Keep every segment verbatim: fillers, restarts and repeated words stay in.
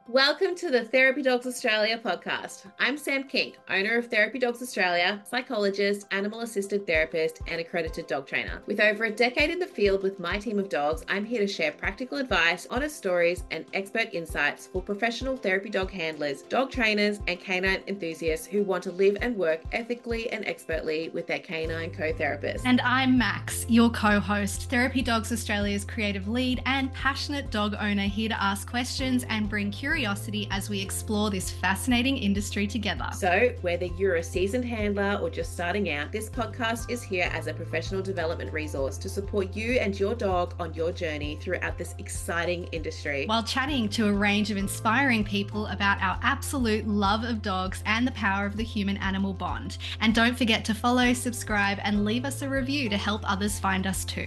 Welcome to the Therapy Dogs Australia podcast. I'm Sam King, owner of Therapy Dogs Australia, psychologist, animal assisted therapist, and accredited dog trainer. With over a decade in the field with my team of dogs, I'm here to share practical advice, honest stories, and expert insights for professional therapy dog handlers, dog trainers, and canine enthusiasts who want to live and work ethically and expertly with their canine co-therapist. And I'm Max, your co-host, Therapy Dogs Australia's creative lead and passionate dog owner, here to ask questions and bring curiosity as we explore this fascinating industry together. So, whether you're a seasoned handler or just starting out, this podcast is here as a professional development resource to support you and your dog on your journey throughout this exciting industry. While chatting to a range of inspiring people about our absolute love of dogs and the power of the human-animal bond. And don't forget to follow, subscribe, and leave us a review to help others find us too.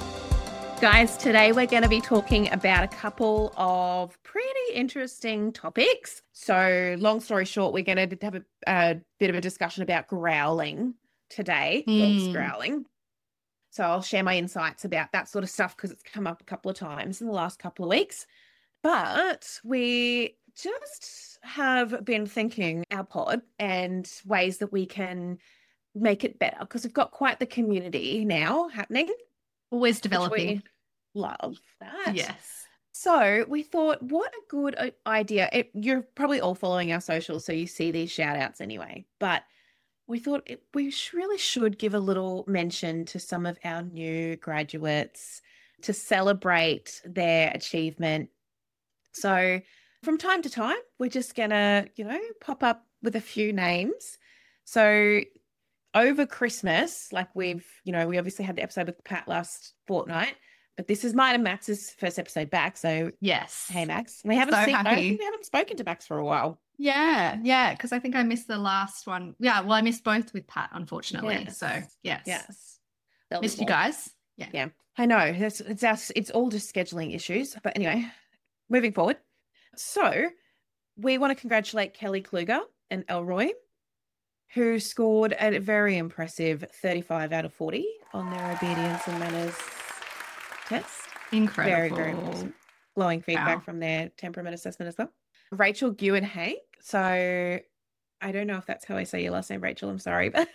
Guys, today we're going to be talking about a couple of pretty interesting topics. So, long story short, we're going to have a, a bit of a discussion about growling today, Mm. dogs growling. So, I'll share my insights about that sort of stuff because it's come up a couple of times in the last couple of weeks. But we just have been thinking our pod and ways that we can make it better because we've got quite the community now happening. Always developing. Love that. Yes. So we thought, what a good uh, idea. It, you're probably all following our socials, so you see these shout outs anyway. But we thought it, we sh- really should give a little mention to some of our new graduates to celebrate their achievement. So from time to time, we're just going to, you know, pop up with a few names. So over Christmas, like we've, you know, we obviously had the episode with Pat last fortnight, but this is mine and Max's first episode back. So yes. Hey, Max. We haven't So seen, I don't happy. think we haven't spoken to Max for a while. Yeah, yeah, because I think I missed the last one. Yeah, well, I missed both with Pat, unfortunately. Yes. So yes, Yes. There'll be missed you more. guys. Yeah, Yeah, I know. It's, it's, our, it's all just scheduling issues. But anyway, moving forward. So we want to congratulate Kelly Kluger and Elroy, who scored a very impressive thirty-five out of forty on their obedience and manners test. incredible. Very, very impressive. Glowing feedback Wow. from their temperament assessment as well. Rachel, Gu, and Hank. So I don't know if that's how I say your last name, Rachel. I'm sorry. But,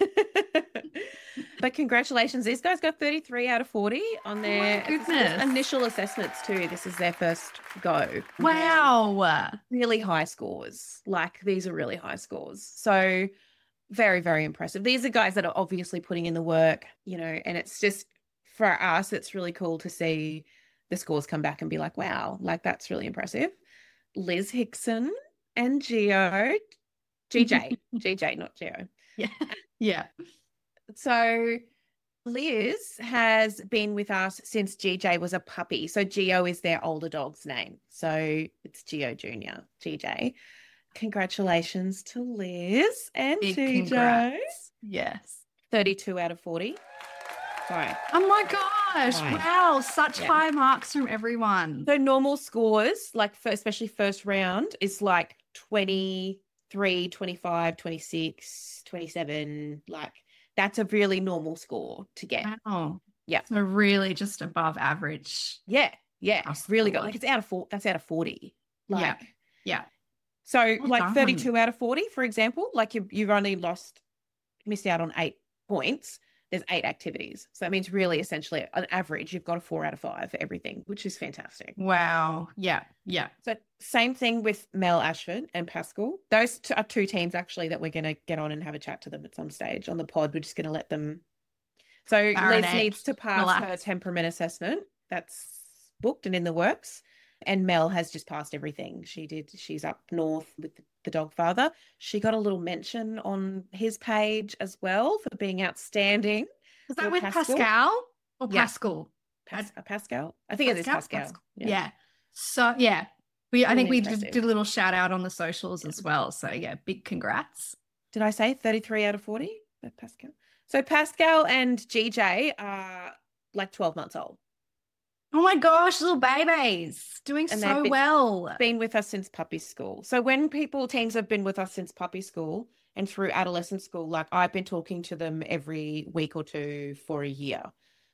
but congratulations. These guys got thirty-three out of forty on their Oh my goodness. initial assessments too. This is their first go. Wow. Really high scores. Like these are really high scores. So very, very impressive. These are guys that are obviously putting in the work, you know, and it's just for us, it's really cool to see the scores come back and be like, wow, like that's really impressive. Liz Hickson and Geo, G J, G J, not Geo. Yeah. Yeah. So Liz has been with us since G J was a puppy. So Geo is their older dog's name. So it's Geo Junior, G J. Congratulations to Liz and Big G J. congrats. Yes. thirty-two out of forty. Sorry. Oh my gosh. Right. Wow. Such Yeah. high marks from everyone. So normal scores, like for, especially first round, is like twenty-three, twenty-five, twenty-six, twenty-seven. Like that's a really normal score to get. Wow. Yeah. So really just above average. Yeah. Yeah. That's Really good. cool. Like it's out of four, that's out of forty. Like, Yeah. Yeah. So Well like done. thirty-two out of forty, for example, like you, you've only lost, missed out on eight points. There's eight activities. So that means really essentially on average, you've got a four out of five for everything, which is fantastic. Wow. Yeah. Yeah. So same thing with Mel Ashford and Pascal. Those two are two teams actually that we're going to get on and have a chat to them at some stage on the pod. We're just going to let them. So Liz Marinate, needs to pass relax. her temperament assessment. That's booked and in the works. And Mel has just passed everything. She did. She's up north with the dog father. She got a little mention on his page as well for being outstanding. Is that Or with Pascal? Pascal, or Yeah. Pascal? Pas- Pascal? I think it is Pascal. Pascal? Yeah. So yeah, we I Really think we impressive. did, did a little shout out on the socials as well. So yeah, big congrats. Did I say thirty-three out of forty? With Pascal. So Pascal and G J are like twelve months old. Oh my gosh, little babies doing And they've so been- well. Been with us since puppy school. So when people, teams have been with us since puppy school and through adolescent school, like I've been talking to them every week or two for a year.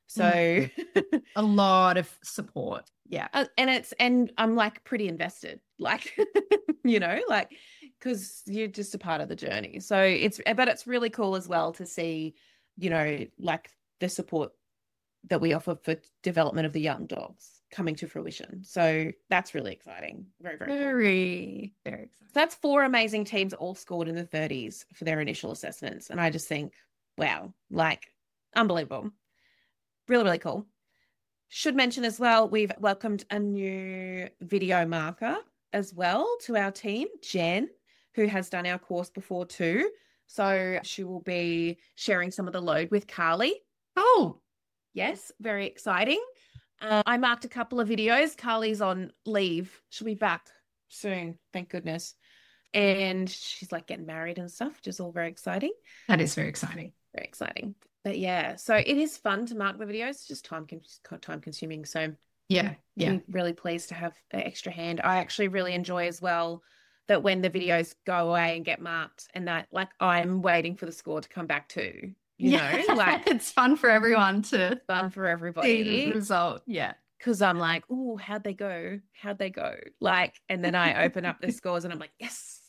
So mm. a lot of support. Yeah. Uh, and it's, and I'm like pretty invested, like, you know, like, because you're just a part of the journey. So it's, but it's really cool as well to see, you know, like the support that we offer for development of the young dogs coming to fruition. So that's really exciting. Very, very, very, cool. very exciting. So that's four amazing teams all scored in the thirties for their initial assessments. And I just think, wow, like unbelievable. Really, really cool. Should mention as well, we've welcomed a new video marker as well to our team, Jen, who has done our course before too. So she will be sharing some of the load with Carly. Oh, yes, very exciting. Uh, I marked a couple of videos. Carly's on leave. She'll be back soon, thank goodness. And she's like getting married and stuff, which is all very exciting. That is very exciting. Very exciting. But yeah, so it is fun to mark the videos. It's just time con- time consuming. So yeah, yeah, I'm really pleased to have an extra hand. I actually really enjoy as well that when the videos go away and get marked, and that like I'm waiting for the score to come back too. You yeah. know, like it's fun for everyone to fun for everybody. See the result. Yeah. Because I'm like, oh, how'd they go? How'd they go? Like, and then I open up the scores and I'm like, yes,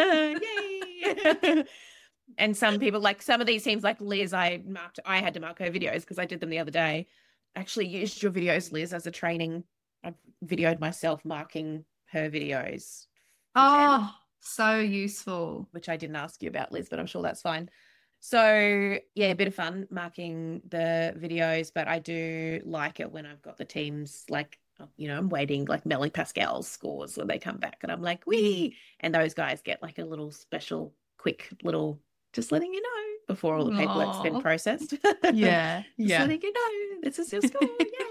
yay. And some people, like some of these teams, like Liz, I marked, I had to mark her videos because I did them the other day. Actually used your videos, Liz, as a training. I videoed myself marking her videos. Oh, so useful. Which I didn't ask you about, Liz, but I'm sure that's fine. So yeah, a bit of fun marking the videos, but I do like it when I've got the teams like, you know, I'm waiting like Melly Pascal's scores when they come back and I'm like, wee, and those guys get like a little special, quick little, just letting you know before all the paperwork's Aww. been processed. Yeah, just yeah. letting you know this is your score.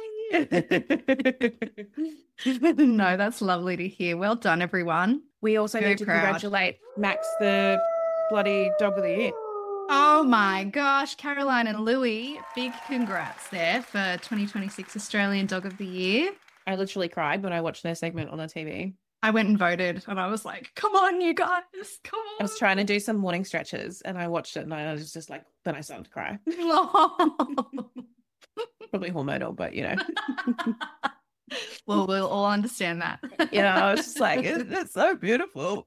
Yay! No, that's lovely to hear. Well done, everyone. We also Very need to proud. congratulate Max, the bloody dog of the year. Oh my gosh, Caroline and Louie, big congrats there for twenty twenty-six Australian Dog of the Year. I literally cried when I watched their segment on the T V. I went and voted and I was like, come on, you guys, come on. I was trying to do some morning stretches and I watched it and I was just like, then I started to cry. Probably hormonal, but you know. Well, we'll all understand that. You know, I was just like, it, it's so beautiful.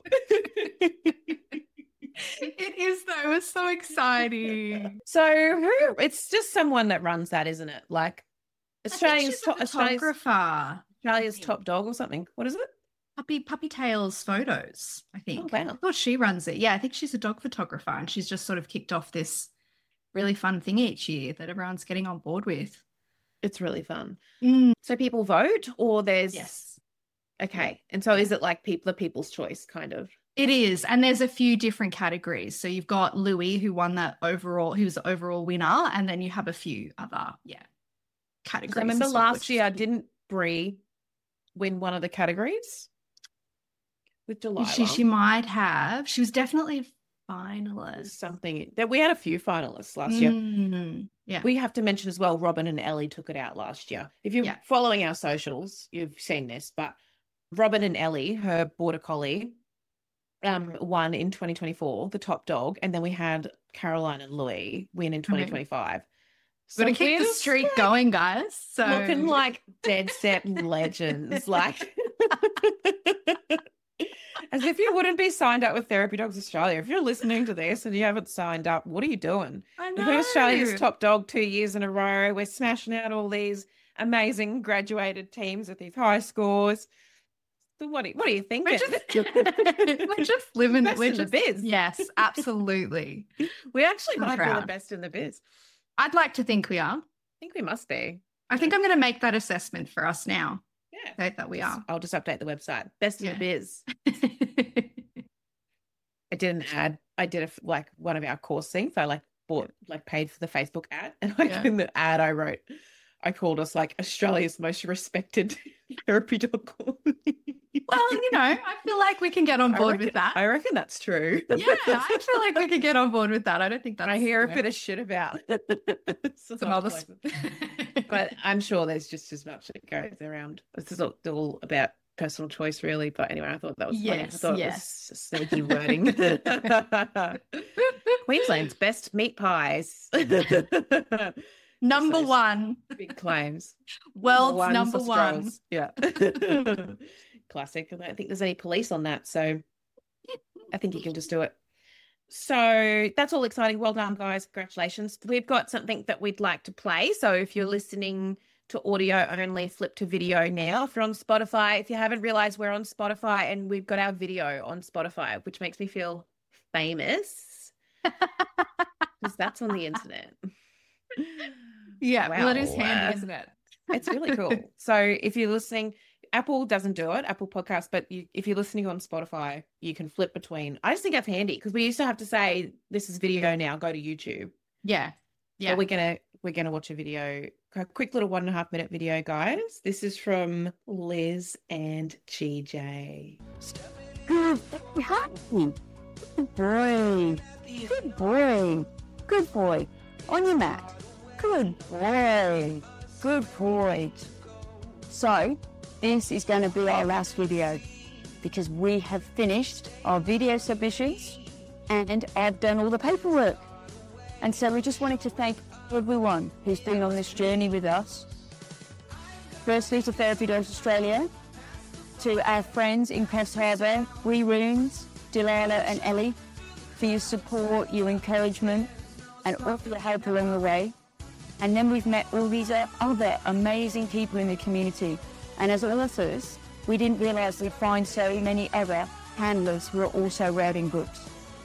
It is though. It's so exciting. So who? It's just someone that runs that, isn't it? Like Australia's top photographer. Australia's top dog or something. What is it? Puppy Puppy Tales Photos, I think. Oh, wow. I thought she runs it. Yeah, I think she's a dog photographer and she's just sort of kicked off this really fun thing each year that everyone's getting on board with. It's really fun. Mm. So people vote or there's yes. Okay. And so is it like people the people's choice kind of? It is. And there's a few different categories. So you've got Louis who won that overall, he was the overall winner, and then you have a few other, yeah, categories. I remember last year didn't Brie win one of the categories with Delilah? She she might have. She was definitely a finalist. Something that we had a few finalists last year. Mm, yeah. We have to mention as well, Robin and Ellie took it out last year. If you're yeah. following our socials, you've seen this, but Robin and Ellie, her border collie, um, won in twenty twenty-four, the top dog, and then we had Caroline and Louis win in twenty twenty-five. Okay. So to keep the streak like, going, guys. So looking like dead set legends, like as if you wouldn't be signed up with Therapy Dogs Australia. If you're listening to this and you haven't signed up, what are you doing? I know. We're Australia's top dog two years in a row. We're smashing out all these amazing graduated teams with these high scores. So what, do, what are you thinking? We're just, we're just living best we're in just, the biz. Yes, absolutely. We actually I'm might proud. be the best in the biz. I'd like to think we are. I think we must be. I think I'm going to make that assessment for us now. Yeah. Say that we are. I'll just update the website. Best in yeah. the biz. I did an ad. I did a, like one of our course things. I like bought, like paid for the Facebook ad. And like yeah. in the ad I wrote, I called us like Australia's most respected therapy dog. Well, you know, I feel like we can get on board reckon, with that. I reckon that's true. Yeah, I feel like we can get on board with that. I don't think that's... I hear you a know. bit of shit about it. Some other... But I'm sure there's just as much that goes around. This is all, all about personal choice, really. But anyway, I thought that was funny. Yes, I thought yes. it was sneaky wording. Queensland's best meat pies. Number those one. Big claims. World's One number for one. Strohs. Yeah. Classic. I don't think there's any police on that, so I think you can just do it. So that's all exciting. Well done, guys. Congratulations. We've got something that we'd like to play. So if you're listening to audio only, flip to video now. If you're on Spotify, if you haven't realized, we're on Spotify and we've got our video on Spotify, which makes me feel famous because that's on the internet. Yeah, Wow. well, it is handy, Uh, isn't it? It's really cool. So if you're listening, Apple doesn't do it, Apple Podcasts, but you, if you're listening on Spotify, you can flip between. I just think that's handy because we used to have to say, this is video now, go to YouTube. Yeah. Yeah. So we're going to, we're going to watch a video, a quick little one and a half minute video, guys. This is from Liz and G J. Good boy. Good boy. Good boy. Good boy. On your mat. Good boy. Good boy. So, this is going to be our last video because we have finished our video submissions and I've done all the paperwork. And so we just wanted to thank everyone who's been on this journey with us. Firstly to Therapy Dogs Australia, to our friends in Crest Harbour, Wee Runes, Delilah and Ellie, for your support, your encouragement and all the help along the way. And then we've met all these other amazing people in the community. And as authors, we didn't realise we'd find so many other handlers who are also writing books.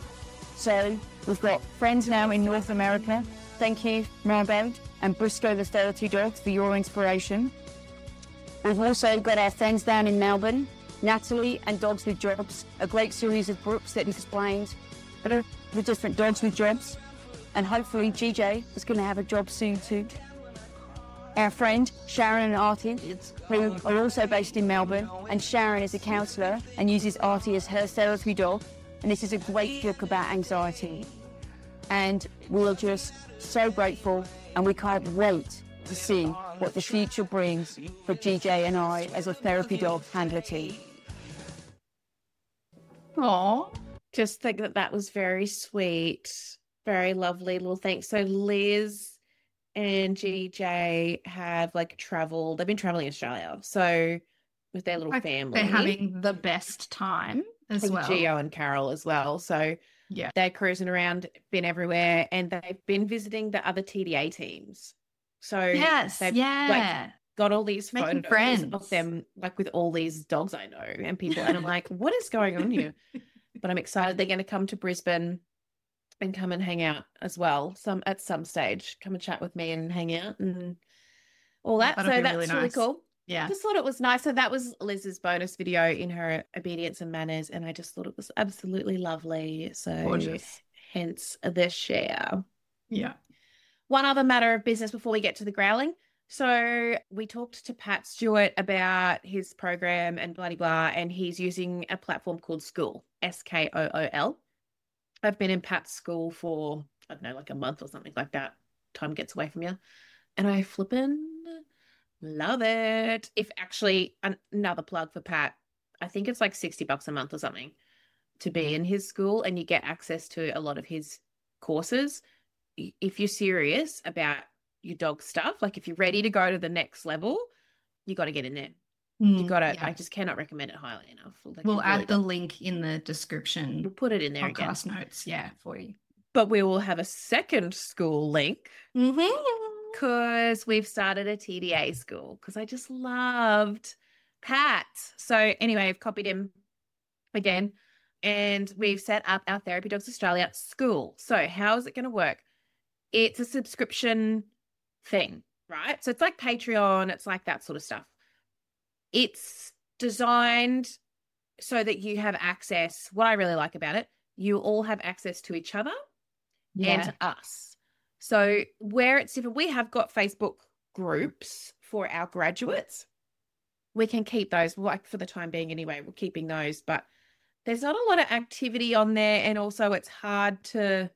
So we've got friends now in North America. Thank you, Maribel and Briscoe the Therapy Dogs, for your inspiration. We've also got our friends down in Melbourne, Natalie and Dogs with Jobs, a great series of books that explains the different dogs with jobs. And hopefully G J is going to have a job soon too. Our friend Sharon and Artie, who are also based in Melbourne, and Sharon is a counsellor and uses Artie as her therapy dog, and this is a great book about anxiety. And we're just so grateful, and we can't wait to see what the future brings for G J and I as a therapy dog handler team. Aww. Just think that that was very sweet, very lovely little thanks. So Liz and G J have like traveled, they've been traveling Australia. So with their little Like, family. They're having the best time as and well. Gio and Carol as well. So Yeah. they're cruising around, been everywhere, and they've been visiting the other T D A teams. So Yes. they've Yeah. like, got all these Making photos friends. of them, like with all these dogs I know and people. And I'm like, what is going on here? But I'm excited they're going to come to Brisbane and come and hang out as well. Some at some stage, come and chat with me and hang out and all that. That'll so be that's really really, nice. cool. Yeah. Just thought it was nice. So that was Liz's bonus video in her obedience and manners, and I just thought it was absolutely lovely. So Gorgeous. hence the share. Yeah. One other matter of business before we get to the growling. So we talked to Pat Stewart about his program and blah, blah, blah, and he's using a platform called Skool, S K O O L. I've been in Pat's school for, I don't know, like a month or something like that. Time gets away from you. And I flippin' love it. If actually, an- another plug for Pat, I think it's like sixty bucks a month or something to be in his school, and you get access to a lot of his courses. If you're serious about your dog stuff, like if you're ready to go to the next level, you got to get in there. You Mm, got to, yeah. I just cannot recommend it highly enough. Like, We'll it add really the does. link in the description We'll put it in there again. podcast notes. Yeah, for you. But we will have a second school link Mm-hmm. because we've started a T D A school because I just loved Pat. So anyway, I've copied him again and we've set up our Therapy Dogs Australia school. So how is it going to work? It's a subscription thing, right? So it's like Patreon. It's like that sort of stuff. It's designed so that you have access. What I really like about it, you all have access to each other Yeah. and to us. So where it's different, we have got Facebook groups for our graduates. We can keep those, like for the time being anyway, we're keeping those, but there's not a lot of activity on there. And also it's hard to,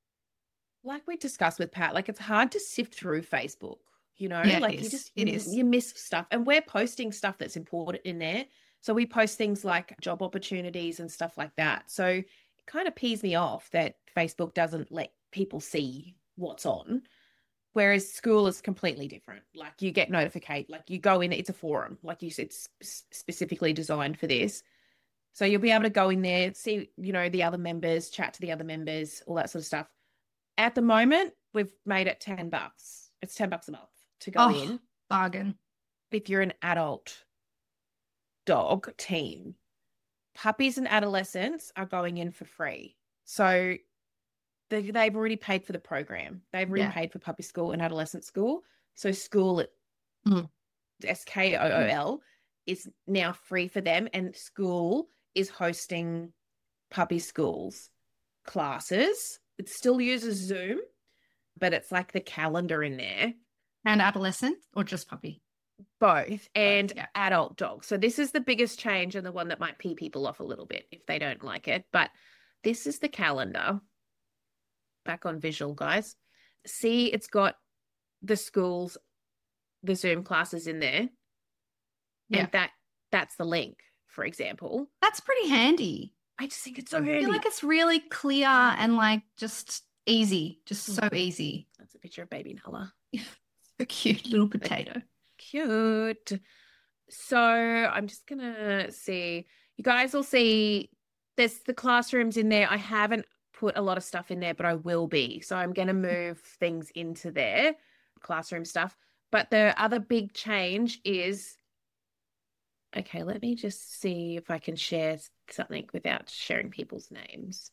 like we discussed with Pat, like it's hard to sift through Facebook, you know, Yeah, it like you is. just, It you, is. you miss stuff, and we're posting stuff that's important in there. So we post things like job opportunities and stuff like that. So it kind of pees me off that Facebook doesn't let people see what's on. Whereas school is completely different. Like you get notified, like you go in, it's a forum, like you said, it's specifically designed for this. So you'll be able to go in there, see, you know, the other members, chat to the other members, all that sort of stuff. At the moment, we've made it ten bucks. It's ten bucks a month to go Oh, in. bargain. If you're an adult dog team, puppies and adolescents are going in for free. So they, they've already paid for the program. They've already Yeah. paid for puppy school and adolescent school. So school, Mm. S K O O L, is now free for them, and school is hosting puppy schools classes. It still uses Zoom, but it's like the calendar in there. And adolescent or just puppy? Both, and yeah. adult dogs. So this is the biggest change and the one that might pee people off a little bit if they don't like it. But this is the calendar. Back on visual, guys. See, it's got the schools, the Zoom classes in there. Yeah. And that that's the link, for example. That's pretty handy. I just think it's so I handy. feel like it's really clear and like just easy, just so easy. That's a picture of baby Nala. So cute little potato. Cute. So I'm just going to see. You guys will see there's the classrooms in there. I haven't put a lot of stuff in there, but I will be. So I'm going to move things into there, classroom stuff. But the other big change is, okay, let me just see if I can share something without sharing people's names.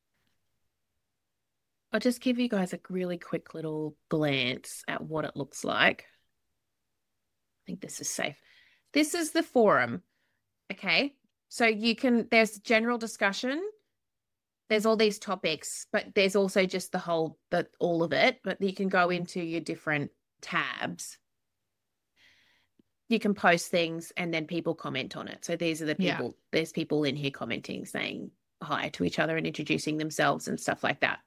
I'll just give you guys a really quick little glance at what it looks like. I think this is safe. This is the forum. Okay. So you can, there's general discussion. There's all these topics, but there's also just the whole, the, all of it, but you can go into your different tabs. You can post things and then people comment on it. So these are the people, yeah. There's people in here commenting, saying hi to each other and introducing themselves and stuff like that.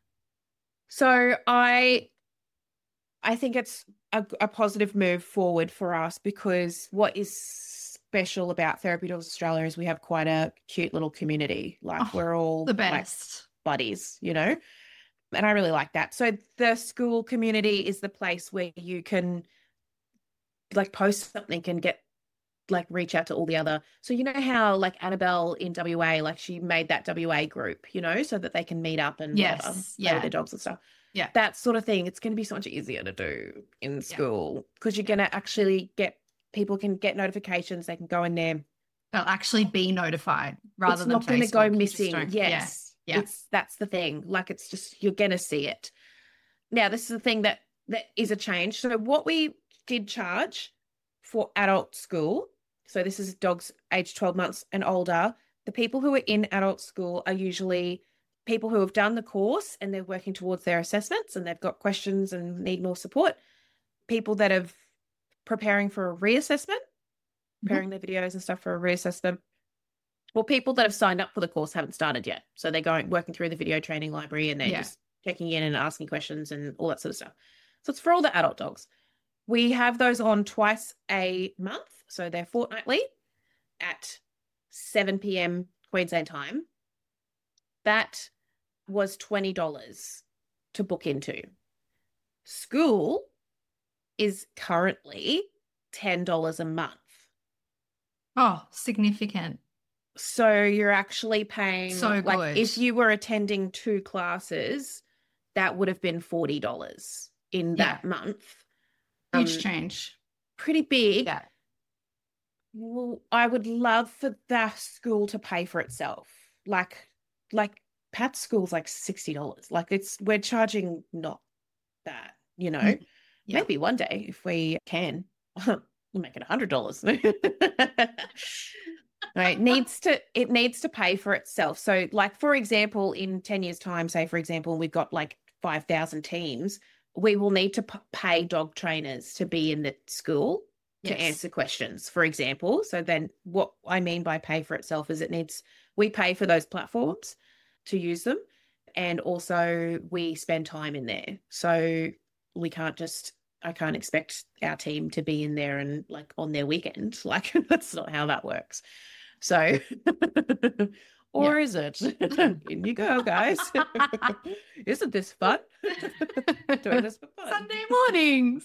So I, I think it's a, a positive move forward for us, because what is special about Therapy Dogs Australia is we have quite a cute little community. Like oh, we're all the best like buddies, you know, and I really like that. So the school community is the place where you can like post something and get like reach out to all the other. So you know how like Annabelle in W A, like she made that W A group, you know, so that they can meet up and yes, whatever, yeah. play with their dogs and stuff. Yeah. That sort of thing. It's going to be so much easier to do in school because you're yeah. going to actually get, people can get notifications. They can go in there. They'll actually be notified rather it's than not going to go missing. Yes. Yeah. yeah. It's, that's the thing. Like it's just, you're going to see it. Now, this is the thing that, that is a change. So what we did charge for adult school, so this is dogs aged twelve months and older, the people who are in adult school are usually people who have done the course and they're working towards their assessments and they've got questions and need more support. People that are preparing for a reassessment, preparing mm-hmm. their videos and stuff for a reassessment. Well, people that have signed up for the course haven't started yet. So they're going, working through the video training library and they're yeah. just checking in and asking questions and all that sort of stuff. So it's for all the adult dogs. We have those on twice a month. So they're fortnightly at seven p.m. Queensland time. That was twenty dollars to book into. School is currently ten dollars a month. Oh, significant. So you're actually paying, so like good. If you were attending two classes, that would have been forty dollars in yeah. that month. Huge um, change. Pretty big. Yeah. Well, I would love for the school to pay for itself. Like, like Pat's school's like sixty dollars. Like it's, we're charging not that, you know, mm. yeah. maybe one day if we can, we'll make it a hundred dollars. Right. It needs to, it needs to pay for itself. So like, for example, in ten years time, say for example, we've got like five thousand teams, we will need to p- pay dog trainers to be in the school. To yes. answer questions, for example. So then what I mean by pay for itself is it needs, we pay for those platforms to use them. And also we spend time in there. So we can't just, I can't expect our team to be in there and like on their weekend. Like that's not how that works. So, or or yeah. is it? In you go, guys. Isn't this fun? Doing this for fun. Sunday mornings.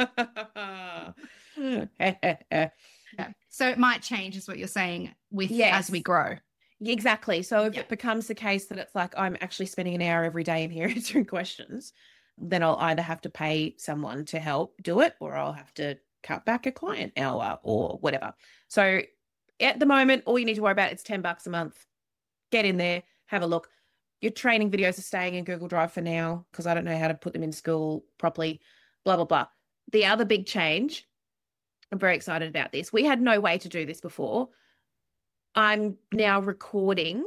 Yeah. So it might change, is what you're saying, with yes. as we grow. Exactly. So if yeah. it becomes the case that it's like I'm actually spending an hour every day in here answering questions, then I'll either have to pay someone to help do it, or I'll have to cut back a client hour or whatever. So at the moment, all you need to worry about is ten bucks a month. Get in there, have a look. Your training videos are staying in Google Drive for now because I don't know how to put them in school properly, blah, blah, blah. The other big change, I'm very excited about this. We had no way to do this before. I'm now recording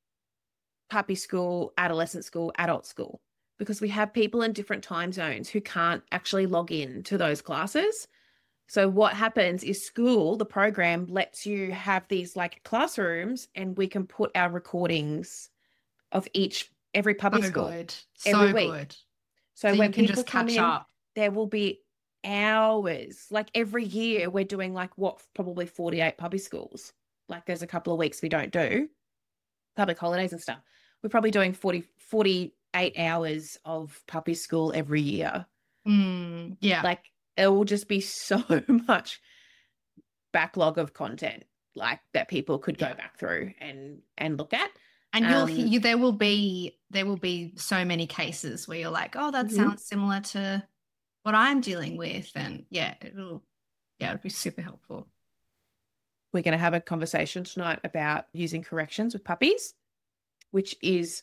puppy school, adolescent school, adult school, because we have people in different time zones who can't actually log in to those classes. So what happens is school, the program lets you have these like classrooms, and we can put our recordings of each, every puppy so school good. every so week. Good. So, so when you can people just come catch in, up. There will be hours. Like every year we're doing like what, probably forty-eight puppy schools. Like there's a couple of weeks we don't do public holidays and stuff. We're probably doing forty, forty-eight hours of puppy school every year. Mm, yeah. Like it will just be so much backlog of content like that people could go yeah. back through and, and look at. And you'll, um, you, there will be, there will be so many cases where you're like, oh, that mm-hmm. sounds similar to what I'm dealing with. And yeah, it'll, yeah, it'll be super helpful. We're going to have a conversation tonight about using corrections with puppies, which is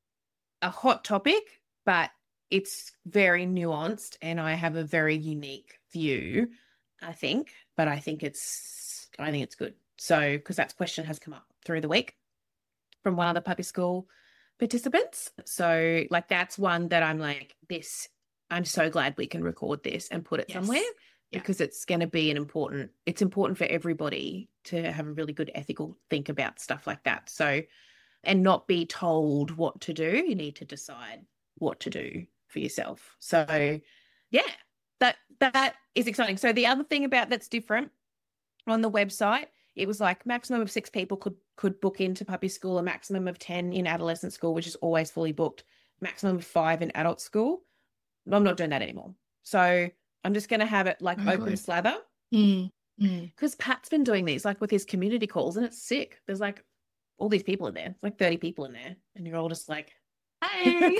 a hot topic, but it's very nuanced, and I have a very unique view, I think, but I think it's, I think it's good. So, because that question has come up through the week from one of the puppy school participants. So like, that's one that I'm like, this, I'm so glad we can record this and put it yes. somewhere. Yeah. Because it's going to be an important, it's important for everybody to have a really good ethical think about stuff like that. So, and not be told what to do. You need to decide what to do for yourself. So yeah, that, that is exciting. So the other thing about that's different on the website, it was like maximum of six people could, could book into puppy school, a maximum of ten in adolescent school, which is always fully booked, maximum of five in adult school. I'm not doing that anymore. So I'm just going to have it like oh, open good. slather. Mm, because mm. Pat's been doing these like with his community calls, and it's sick. There's like all these people in there. It's like thirty people in there, and you're all just like, hey.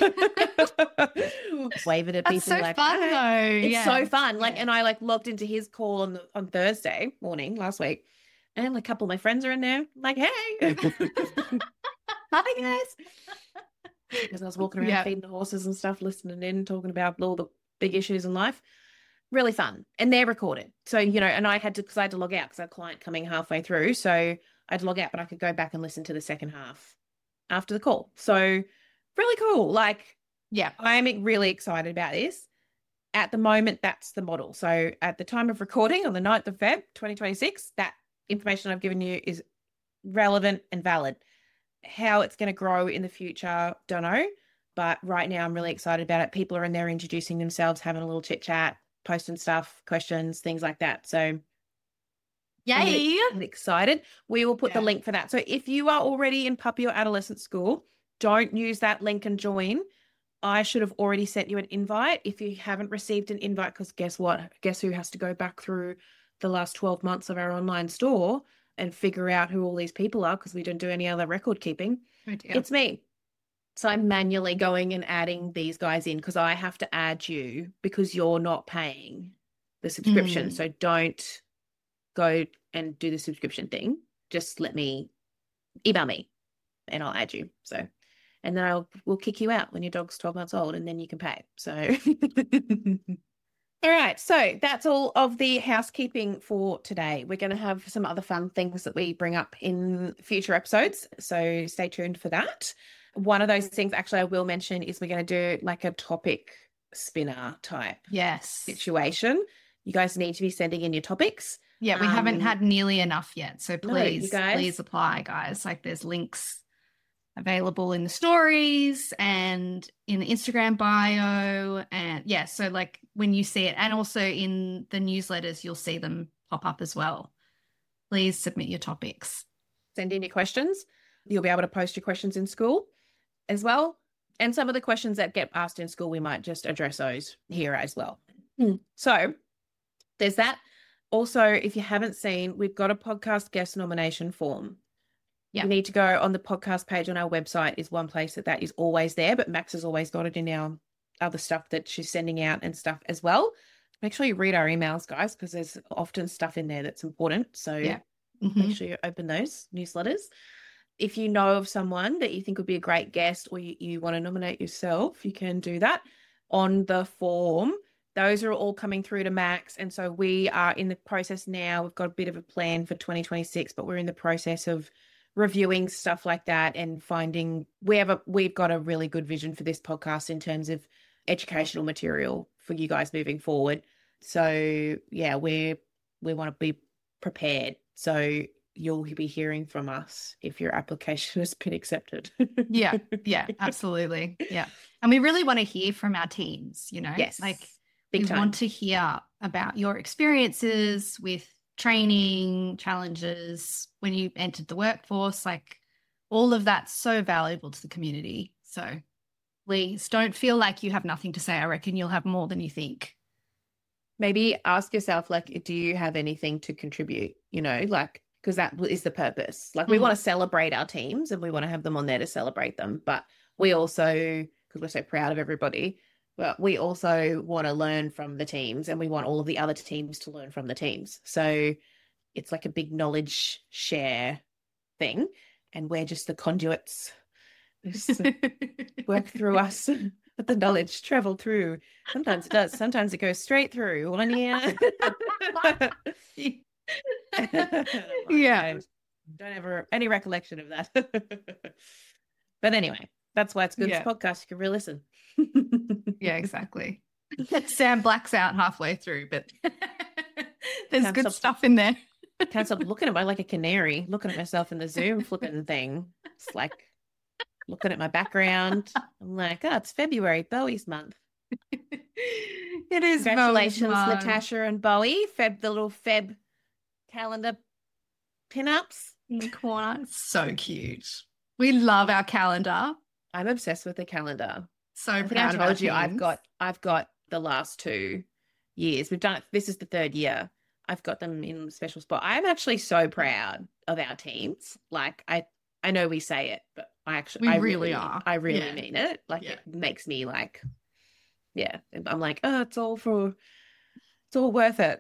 Waving at people. That's so like, fun hey. though. It's yeah. so fun. Like, yeah. and I like logged into his call on the, on Thursday morning last week, and like a couple of my friends are in there. I'm like, hey. Hi guys. Because I was walking around yep. feeding the horses and stuff, listening in, talking about all the big issues in life. Really fun. And they're recorded. So, you know, and I had to, because I had to log out because I had a client coming halfway through. So I had to log out, but I could go back and listen to the second half after the call. So really cool. Like, yeah, I'm really excited about this. At the moment, that's the model. So at the time of recording on the ninth of February, twenty twenty-six, that information I've given you is relevant and valid. How it's going to grow in the future, don't know. But right now I'm really excited about it. People are in there introducing themselves, having a little chit chat, posting stuff, questions, things like that. So yay. I'm excited. We will put yeah. the link for that. So if you are already in puppy or adolescent school, don't use that link and join. I should have already sent you an invite. If you haven't received an invite, because guess what? Guess who has to go back through the last twelve months of our online store and figure out who all these people are, because we don't do any other record keeping. Oh dear. It's me. So I'm manually going and adding these guys in because I have to add you because you're not paying the subscription. Mm. So don't go and do the subscription thing. Just let me email me and I'll add you. So, and then I'll we'll kick you out when your dog's twelve months old, and then you can pay. So all right. So that's all of the housekeeping for today. We're going to have some other fun things that we bring up in future episodes. So stay tuned for that. One of those things actually I will mention is we're going to do like a topic spinner type yes. situation. You guys need to be sending in your topics. Yeah, we um, haven't had nearly enough yet. So please, no, guys, please apply, guys. Like there's links available in the stories and in the Instagram bio. And yeah, so like when you see it, and also in the newsletters, you'll see them pop up as well. Please submit your topics. Send in your questions. You'll be able to post your questions in school as well. And some of the questions that get asked in school, we might just address those here as well. Mm. So there's that. Also, if you haven't seen, we've got a podcast guest nomination form. Yeah. You need to go on the podcast page on our website is one place that that is always there, but Max has always got it in our other stuff that she's sending out and stuff as well. Make sure you read our emails, guys, because there's often stuff in there that's important. So yeah. Mm-hmm. make sure you open those newsletters. If you know of someone that you think would be a great guest or you, you want to nominate yourself, you can do that on the form. Those are all coming through to Max. And so we are in the process now. We've got a bit of a plan for twenty twenty-six, but we're in the process of reviewing stuff like that and finding we have a, we've got a really good vision for this podcast in terms of educational material for you guys moving forward. So yeah, we we want to be prepared. So you'll be hearing from us if your application has been accepted. yeah, yeah, absolutely. Yeah. And we really want to hear from our teams, you know, yes, like big we time. want to hear about your experiences with training, challenges, when you entered the workforce, like all of that's so valuable to the community. So please don't feel like you have nothing to say. I reckon you'll have more than you think. Maybe ask yourself, like, do you have anything to contribute? You know, like, because that is the purpose. Like, we mm. want to celebrate our teams and we want to have them on there to celebrate them. But we also, because we're so proud of everybody, but we also want to learn from the teams and we want all of the other teams to learn from the teams. So it's like a big knowledge share thing. And we're just the conduits. Work through us. Let the knowledge travel through. Sometimes it does. Sometimes it goes straight through. One ear. Yeah. Don't have any recollection of that. But anyway, that's why it's good. Yeah. This podcast, you can re-listen. Yeah, exactly. Sam blacks out halfway through, but there's Can't good stop, stuff in there. Can't stop looking at my like a canary, looking at myself in the Zoom flipping thing. It's like looking at my background. I'm like, oh, it's February, Bowie's month. It is. Congratulations, Bowie's Natasha and Bowie. Feb, the little Feb calendar pinups in the corner. So cute. We love our calendar. I'm obsessed with the calendar. So I proud think I of our told you teams. I've got I've got the last two years. We've done it. This is the third year. I've got them in a special spot. I'm actually so proud of our teams. Like I I know we say it, but I actually we I really, really are. I really yeah. mean it. Like yeah. it makes me like yeah. I'm like, oh, it's all for it's all worth it.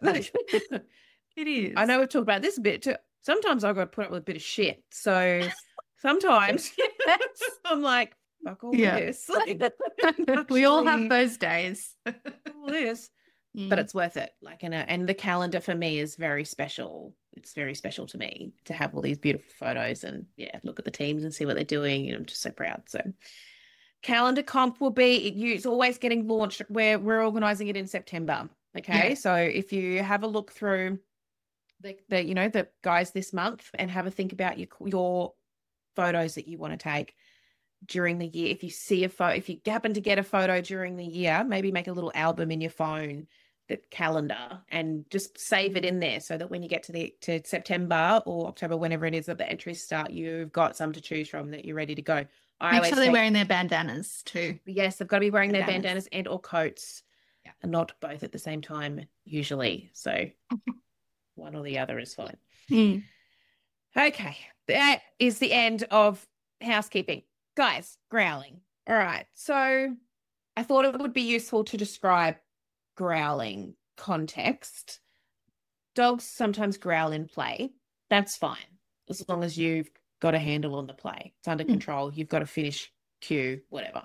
It is. I know we've talked about this a bit too. Sometimes I've got to put up with a bit of shit. So sometimes I'm like, fuck all yeah. this. We all have those days. all this. Mm. But it's worth it. Like, and, and the calendar for me is very special. It's very special to me to have all these beautiful photos and yeah, look at the teams and see what they're doing. And I'm just so proud. So calendar comp will be, it, it's always getting launched. We're, we're organizing it in September. Okay. Yeah. So if you have a look through the, the, you know, the guys this month and have a think about your, your photos that you want to take during the year. If you see a photo, if you happen to get a photo during the year, maybe make a little album in your phone, the calendar, and just save it in there so that when you get to the to September or October, whenever it is that the entries start, you've got some to choose from that you're ready to go. I Make sure they're take, wearing their bandanas too. Yes, they've got to be wearing bandanas. their bandanas and or coats, yeah. and not both at the same time usually. So one or the other is fine. Mm. Okay, that is the end of housekeeping. Guys, growling. All right. So I thought it would be useful to describe growling context. Dogs sometimes growl in play. That's fine, as long as you've got a handle on the play. It's under mm. control. You've got a finish cue, whatever.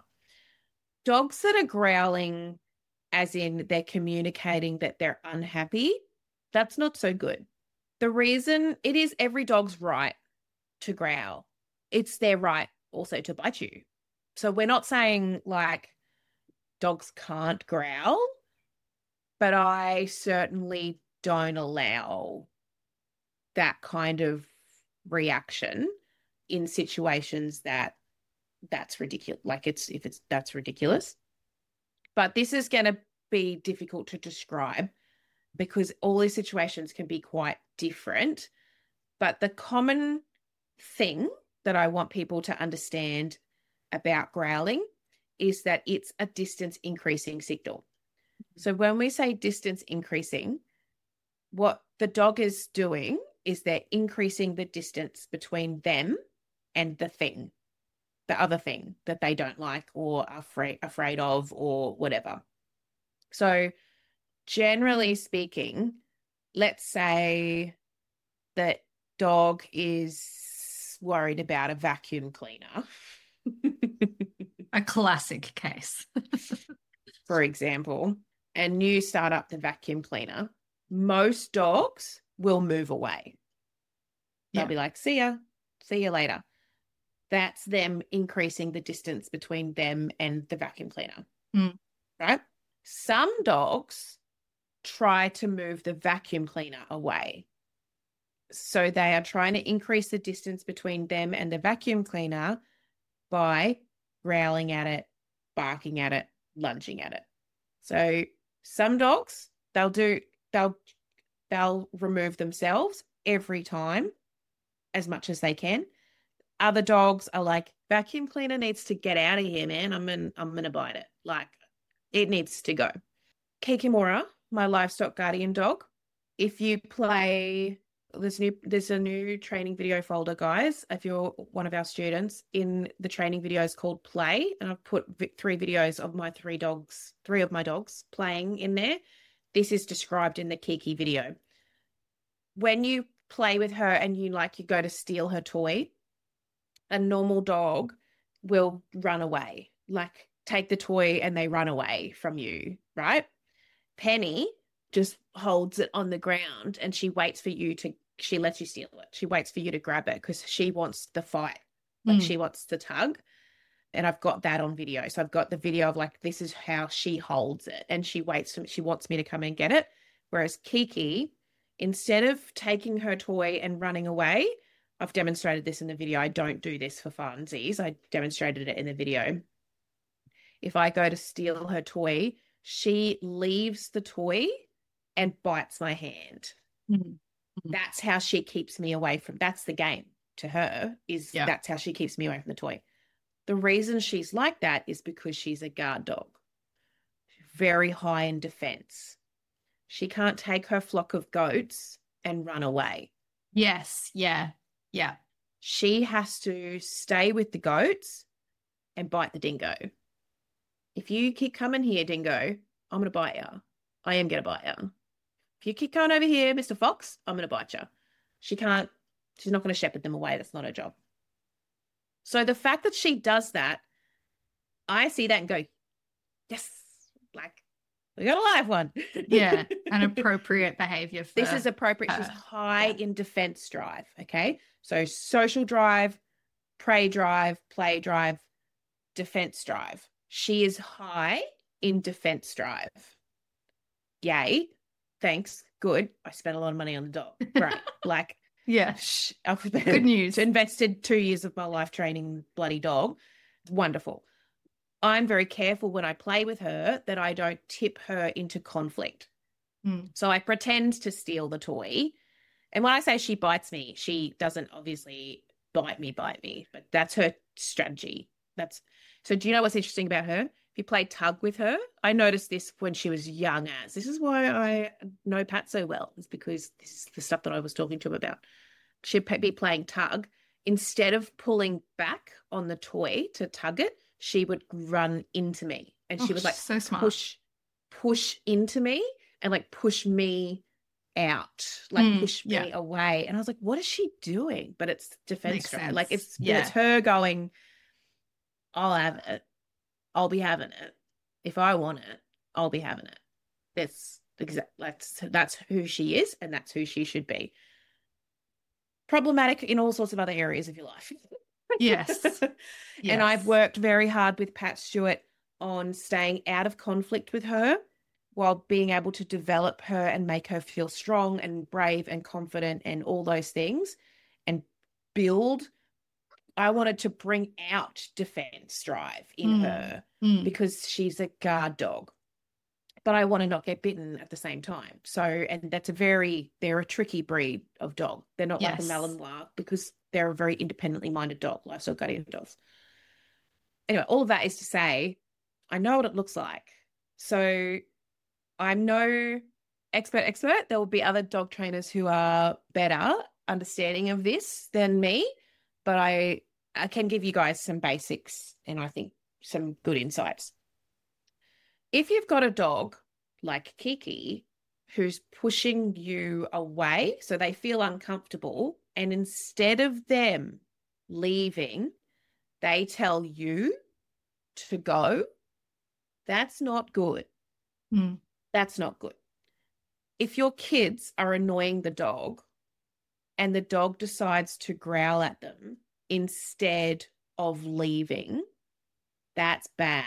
Dogs that are growling, as in they're communicating that they're unhappy, that's not so good. The reason, it is every dog's right to growl. It's their right also to bite you. So we're not saying like dogs can't growl, but I certainly don't allow that kind of reaction in situations that that's ridiculous. Like it's, if it's, that's ridiculous. But this is going to be difficult to describe because all these situations can be quite different. But the common thing that I want people to understand about growling is that it's a distance increasing signal. So when we say distance increasing, what the dog is doing is they're increasing the distance between them and the thing, the other thing that they don't like or are afraid, afraid of or whatever. So generally speaking, let's say that dog is worried about a vacuum cleaner. A classic case. For example, and you start up the vacuum cleaner, most dogs will move away. They'll Yeah. be like, see ya, see you later. That's them increasing the distance between them and the vacuum cleaner, Mm. right? Some dogs try to move the vacuum cleaner away. So they are trying to increase the distance between them and the vacuum cleaner by growling at it, barking at it, lunging at it. So some dogs, they'll do, they'll, they'll remove themselves every time as much as they can. Other dogs are like, vacuum cleaner needs to get out of here, man. I'm in, I'm going to bite it. Like, it needs to go. Kikimora, my livestock guardian dog, if you play, there's new, there's a new training video folder, guys. If you're one of our students, in the training videos called Play, and I've put vi- three videos of my three dogs, three of my dogs playing in there. This is described in the Kiki video. When you play with her and you like, you go to steal her toy, a normal dog will run away, like take the toy and they run away from you, right? Penny just holds it on the ground and she waits for you to, she lets you steal it. She waits for you to grab it because she wants the fight. Like Mm. she wants the tug. And I've got that on video. So I've got the video of like, this is how she holds it. And she waits for, she wants me to come and get it. Whereas Kiki, instead of taking her toy and running away, I've demonstrated this in the video. I don't do this for funsies. I demonstrated it in the video. If I go to steal her toy, she leaves the toy and bites my hand. Mm. That's how she keeps me away from, that's the game to her, is Yeah. that's how she keeps me away from the toy. The reason she's like that is because she's a guard dog, very high in defense. She can't take her flock of goats and run away. Yes. Yeah. Yeah. She has to stay with the goats and bite the dingo. If you keep coming here, dingo, I'm going to bite you. I am going to bite you. If you keep coming over here, Mister Fox, I'm going to bite you. She can't, she's not going to shepherd them away. That's not her job. So the fact that she does that, I see that and go, yes, like, we got a live one. Yeah. An appropriate behavior. For This is appropriate. She's her. high Yeah. in defense drive. Okay. So social drive, prey drive, play drive, defense drive. She is high in defense drive. Yay. Thanks. Good. I spent a lot of money on the dog. Right. Like, Yeah. sh- I've Good news. invested two years of my life training bloody dog. Wonderful. I'm very careful when I play with her that I don't tip her into conflict. Mm. So I pretend to steal the toy. And when I say she bites me, she doesn't obviously bite me, bite me, but that's her strategy. That's so do you know what's interesting about her? If you play tug with her, I noticed this when she was young as. This is why I know Pat so well. It's because this is the stuff that I was talking to him about. She'd be playing tug. Instead of pulling back on the toy to tug it, she would run into me. And she Oh, would like she's so smart. push, push into me and like push me out, like Mm, push me yeah. away. And I was like, what is she doing? But it's defense Makes drive. sense. Like it's, Yeah. it's her going, I'll have it. I'll be having it. If I want it, I'll be having it. That's exact. That's, that's who she is. And that's who she should be. Problematic in all sorts of other areas of your life. Yes. And Yes. I've worked very hard with Pat Stewart on staying out of conflict with her while being able to develop her and make her feel strong and brave and confident and all those things and build. I wanted to bring out defense drive in Mm. her Mm. because she's a guard dog. but I want to not get bitten at the same time. So, and that's a very, they're a tricky breed of dog. They're not like a Yes. Malinois because they're a very independently minded dog, livestock guardian dogs. Anyway, all of that is to say, I know what it looks like. So I'm no expert expert. There will be other dog trainers who are better understanding of this than me, but I, I can give you guys some basics and I think some good insights. If you've got a dog like Kiki who's pushing you away, so they feel uncomfortable, and instead of them leaving, they tell you to go, that's not good. Mm. That's not good. If your kids are annoying the dog and the dog decides to growl at them instead of leaving, that's bad.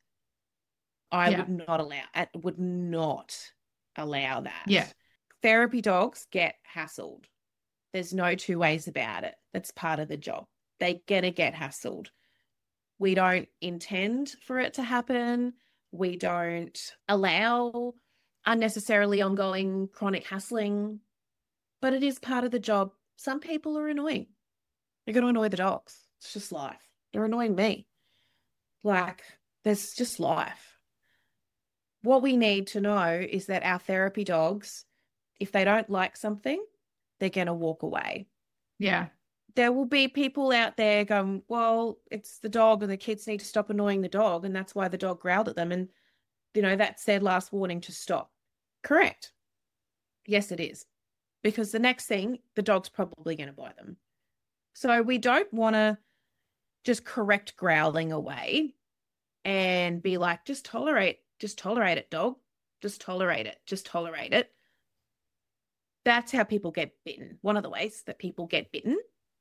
I Yeah. would not allow, I would not allow that. Yeah. Therapy dogs get hassled. There's no two ways about it. That's part of the job. They're going to get hassled. We don't intend for it to happen. We don't allow unnecessarily ongoing chronic hassling, but it is part of the job. Some people are annoying. They're going to annoy the dogs. It's just life. They're annoying me. Like, there's just life. What we need to know is that our therapy dogs, if they don't like something, they're going to walk away. Yeah. There will be people out there going, well, it's the dog and the kids need to stop annoying the dog, and that's why the dog growled at them. And, you know, that's their last warning to stop. Correct. Yes, it is. Because the next thing, the dog's probably going to bite them. So we don't want to just correct growling away and be like, just tolerate, just tolerate it, dog. Just tolerate it. Just tolerate it. That's how people get bitten. One of the ways that people get bitten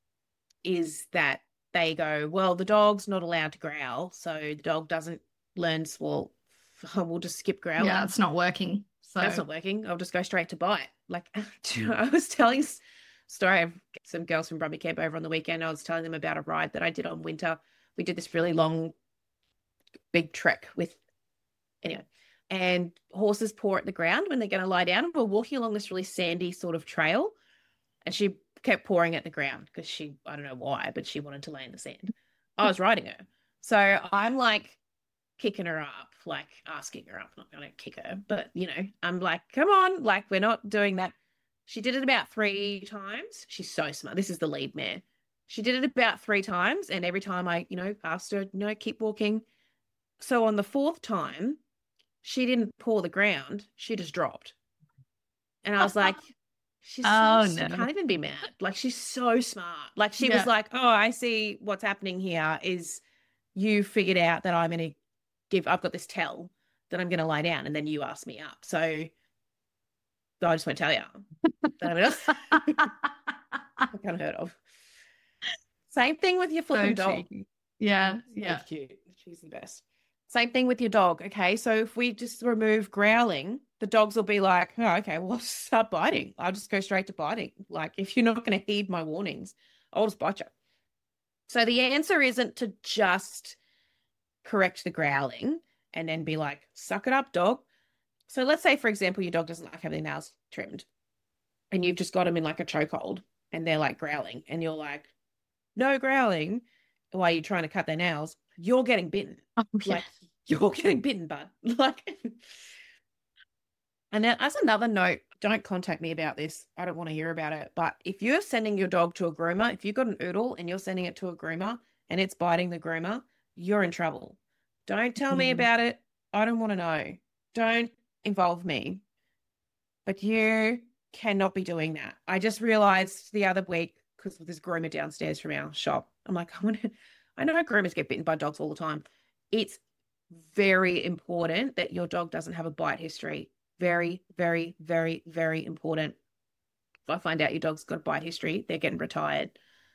is that they go, well, the dog's not allowed to growl, so the dog doesn't learn, well, we'll just skip growling. Yeah, it's not working. So That's not working. I'll just go straight to bite. Like, I was telling a story of some girls from Brumby Camp over on the weekend. I was telling them about a ride that I did on winter. We did this really long, big trek with, anyway, and horses paw at the ground when they're going to lie down. We're walking along this really sandy sort of trail, and she kept pawing at the ground because she, I don't know why, but she wanted to lay in the sand. I was riding her. So I'm like kicking her up, like asking her up. I'm not going to kick her, but, you know, I'm like, come on, like, we're not doing that. She did it about three times. She's so smart. This is the lead mare. She did it about three times, and every time I, you know, asked her, no, keep walking. So on the fourth time, she didn't paw the ground. She just dropped. And I was like, she's Oh, so, no. she can't even be mad. Like, she's so smart. Like, she Yeah. was like, oh, I see what's happening here is you figured out that I'm going to give, I've got this tell that I'm going to lie down, and then you ask me up. So I just won't tell you. That I'm gonna, I can't heard of. Same thing with your So flipping dog. cheeky. Yeah, So yeah. cute. She's the best. Same thing with your dog. Okay, so if we just remove growling, the dogs will be like, oh, okay, well, I'll start biting. I'll just go straight to biting. Like, if you're not going to heed my warnings, I'll just bite you. So the answer isn't to just correct the growling and then be like, suck it up, dog. So let's say, for example, your dog doesn't like having their nails trimmed, and you've just got them in like a chokehold and they're like growling, and you're like, no growling while you're trying to cut their nails, you're getting bitten. Oh, yeah. Like, you're getting bitten, bud. Like, and then as another note, don't contact me about this. I don't want to hear about it. But if you're sending your dog to a groomer, if you've got an oodle and you're sending it to a groomer and it's biting the groomer, you're in trouble. Don't tell me Mhm. about it. I don't want to know. Don't involve me. But you cannot be doing that. I just realized the other week, because there's a groomer downstairs from our shop, I'm like, I want to, I know groomers get bitten by dogs all the time. It's very important that your dog doesn't have a bite history. Very, very, very, very important. If I find out your dog's got a bite history, they're getting retired.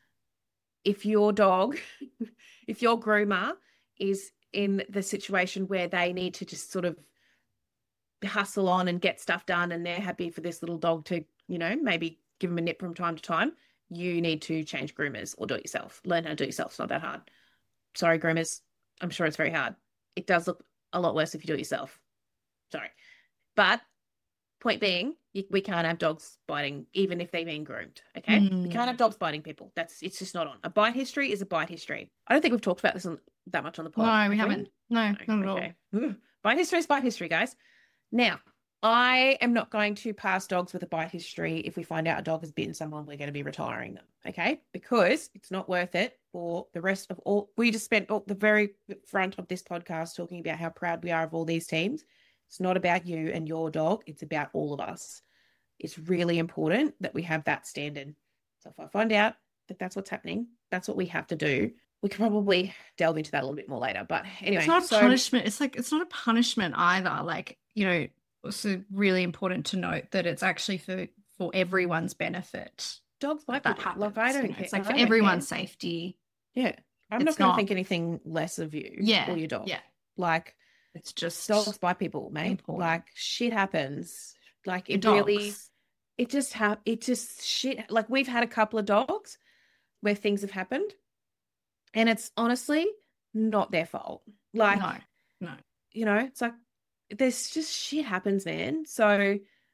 If your dog, if your groomer is in the situation where they need to just sort of hustle on and get stuff done, and they're happy for this little dog to, you know, maybe give them a nip from time to time, you need to change groomers or do it yourself. Learn how to do it yourself. It's not that hard. Sorry, groomers. I'm sure it's very hard. It does look a lot worse if you do it yourself. Sorry. But point being, you, we can't have dogs biting, even if they've been groomed. Okay, Mm. we can't have dogs biting people. That's it's just not on. A bite history is a bite history. I don't think we've talked about this on, that much on the pod. No, we have haven't. No, No, not at all. okay. Ooh, bite history is bite history, guys. Now, I am not going to pass dogs with a bite history. If we find out a dog has bitten someone, we're going to be retiring them, okay? Because it's not worth it for the rest of all. We just spent all, the very front of this podcast talking about how proud we are of all these teams. It's not about you and your dog. It's about all of us. It's really important that we have that standard. So if I find out that that's what's happening, that's what we have to do. We could probably delve into that a little bit more later. But anyway. It's not a so, punishment. It's like, it's not a punishment either. Like, you know, also really important to note that it's actually for, for everyone's benefit. Dogs bite that people. happens. Look, I don't You know, care. It's like I for don't everyone's care. safety. Yeah. I'm It's not going to not- think anything less of you Yeah. or your dog. Yeah. Like, It's just dogs bite people, mate. important. Like, shit happens. Like, your it really, dogs. it just ha- it just shit. Like, we've had a couple of dogs where things have happened, and it's honestly not their fault. Like, No, no. you know, it's like there's just shit happens, man. So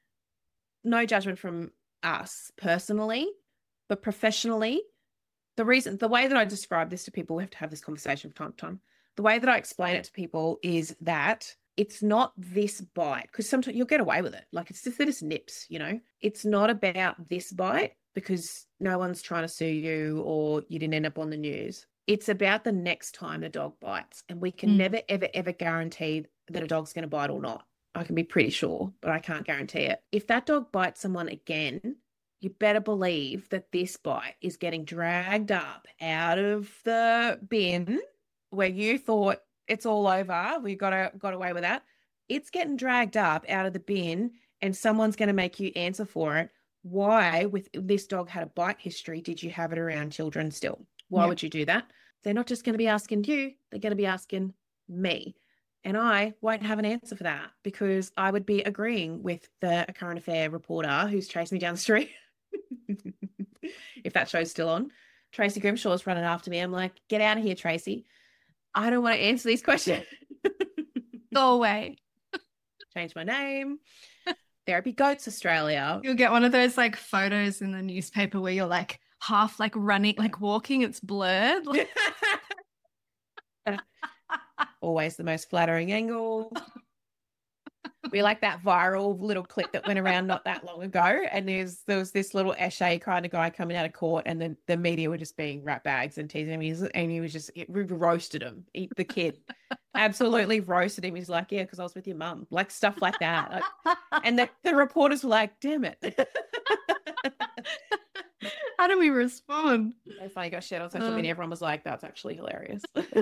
no judgment from us personally, but professionally, the reason, the way that I describe this to people, we have to have this conversation from time to time. The way that I explain it to people is that it's not this bite, because sometimes you'll get away with it. Like, it's just that it's nips, you know? It's not about this bite because no one's trying to sue you or you didn't end up on the news. It's about the next time the dog bites. And we can Mm. never, ever, ever guarantee that a dog's going to bite or not. I can be pretty sure, but I can't guarantee it. If that dog bites someone again, you better believe that this bite is getting dragged up out of the bin where you thought it's all over. We got a, got away with that. It's getting dragged up out of the bin and someone's going to make you answer for it. Why, with this dog had a bite history, did you have it around children still? Why Yeah. would you do that? They're not just going to be asking you, they're going to be asking me. And I won't have an answer for that because I would be agreeing with the current affair reporter who's chasing me down the street. If that show's still on, Tracy Grimshaw's running after me. I'm like, get out of here, Tracy. I don't want to answer these questions. Go away. Change my name. Therapy Goats Australia. You'll get one of those like photos in the newspaper where you're like half like running, like walking, it's blurred. Like, Always the most flattering angle. We like that viral little clip that went around not that long ago. And there's there was this little Eshe kind of guy coming out of court, and then the media were just being rat bags and teasing him. And he was just, it roasted him, he, the kid. Absolutely roasted him. He's like, yeah, because I was with your mum. Like stuff like that. Like, and the, the reporters were like, damn it. how do we respond? So funny, got shared on social Uh. media. Everyone was like, that's actually hilarious.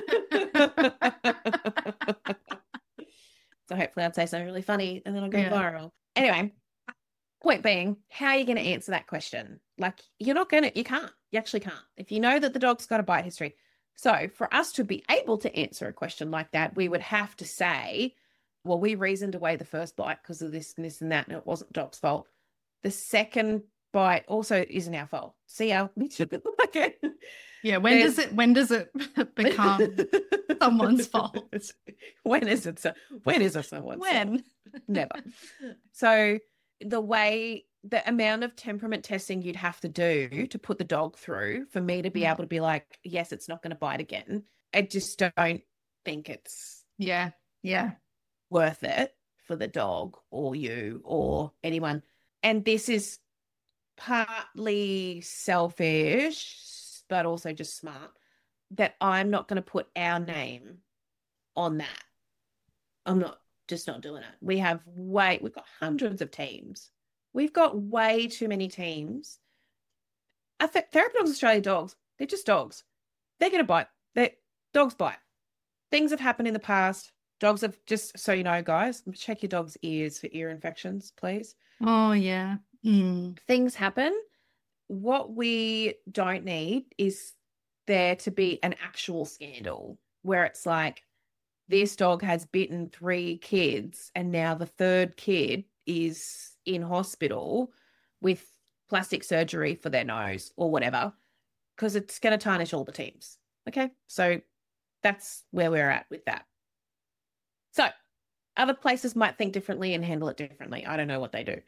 So hopefully I'd say something really funny and then I'll go Yeah. viral. Anyway, point being, how are you going to answer that question? Like, you're not going to, you can't, you actually can't. If you know that the dog's got a bite history. So for us to be able to answer a question like that, we would have to say, well, we reasoned away the first bite because of this and this and that, and it wasn't the dog's fault. The second bite also isn't our fault. See how we should be like it. Yeah. When There's- does it, when does it become someone's fault? When is it? So, when is it someone's fault? when? Never. So the way, the amount of temperament testing you'd have to do to put the dog through for me to be Mm. able to be like, yes, it's not going to bite again. I just don't think it's Yeah. Yeah. worth it for the dog or you or anyone. And this is partly selfish, but also just smart, that I'm not going to put our name on that. I'm not just not doing it. We have way, we've got hundreds of teams. We've got way too many teams. I think Therapy Dogs Australia dogs, they're just dogs. They're going to bite. They dogs bite. Things have happened in the past. Dogs have, just so you know, guys, check your dog's ears for ear infections, please. Oh yeah. Mm. Things happen. What we don't need is there to be an actual scandal where it's like, this dog has bitten three kids and now the third kid is in hospital with plastic surgery for their nose or whatever, because it's going to tarnish all the teams. Okay. So that's where we're at with that. So Other places might think differently and handle it differently. I don't know what they do.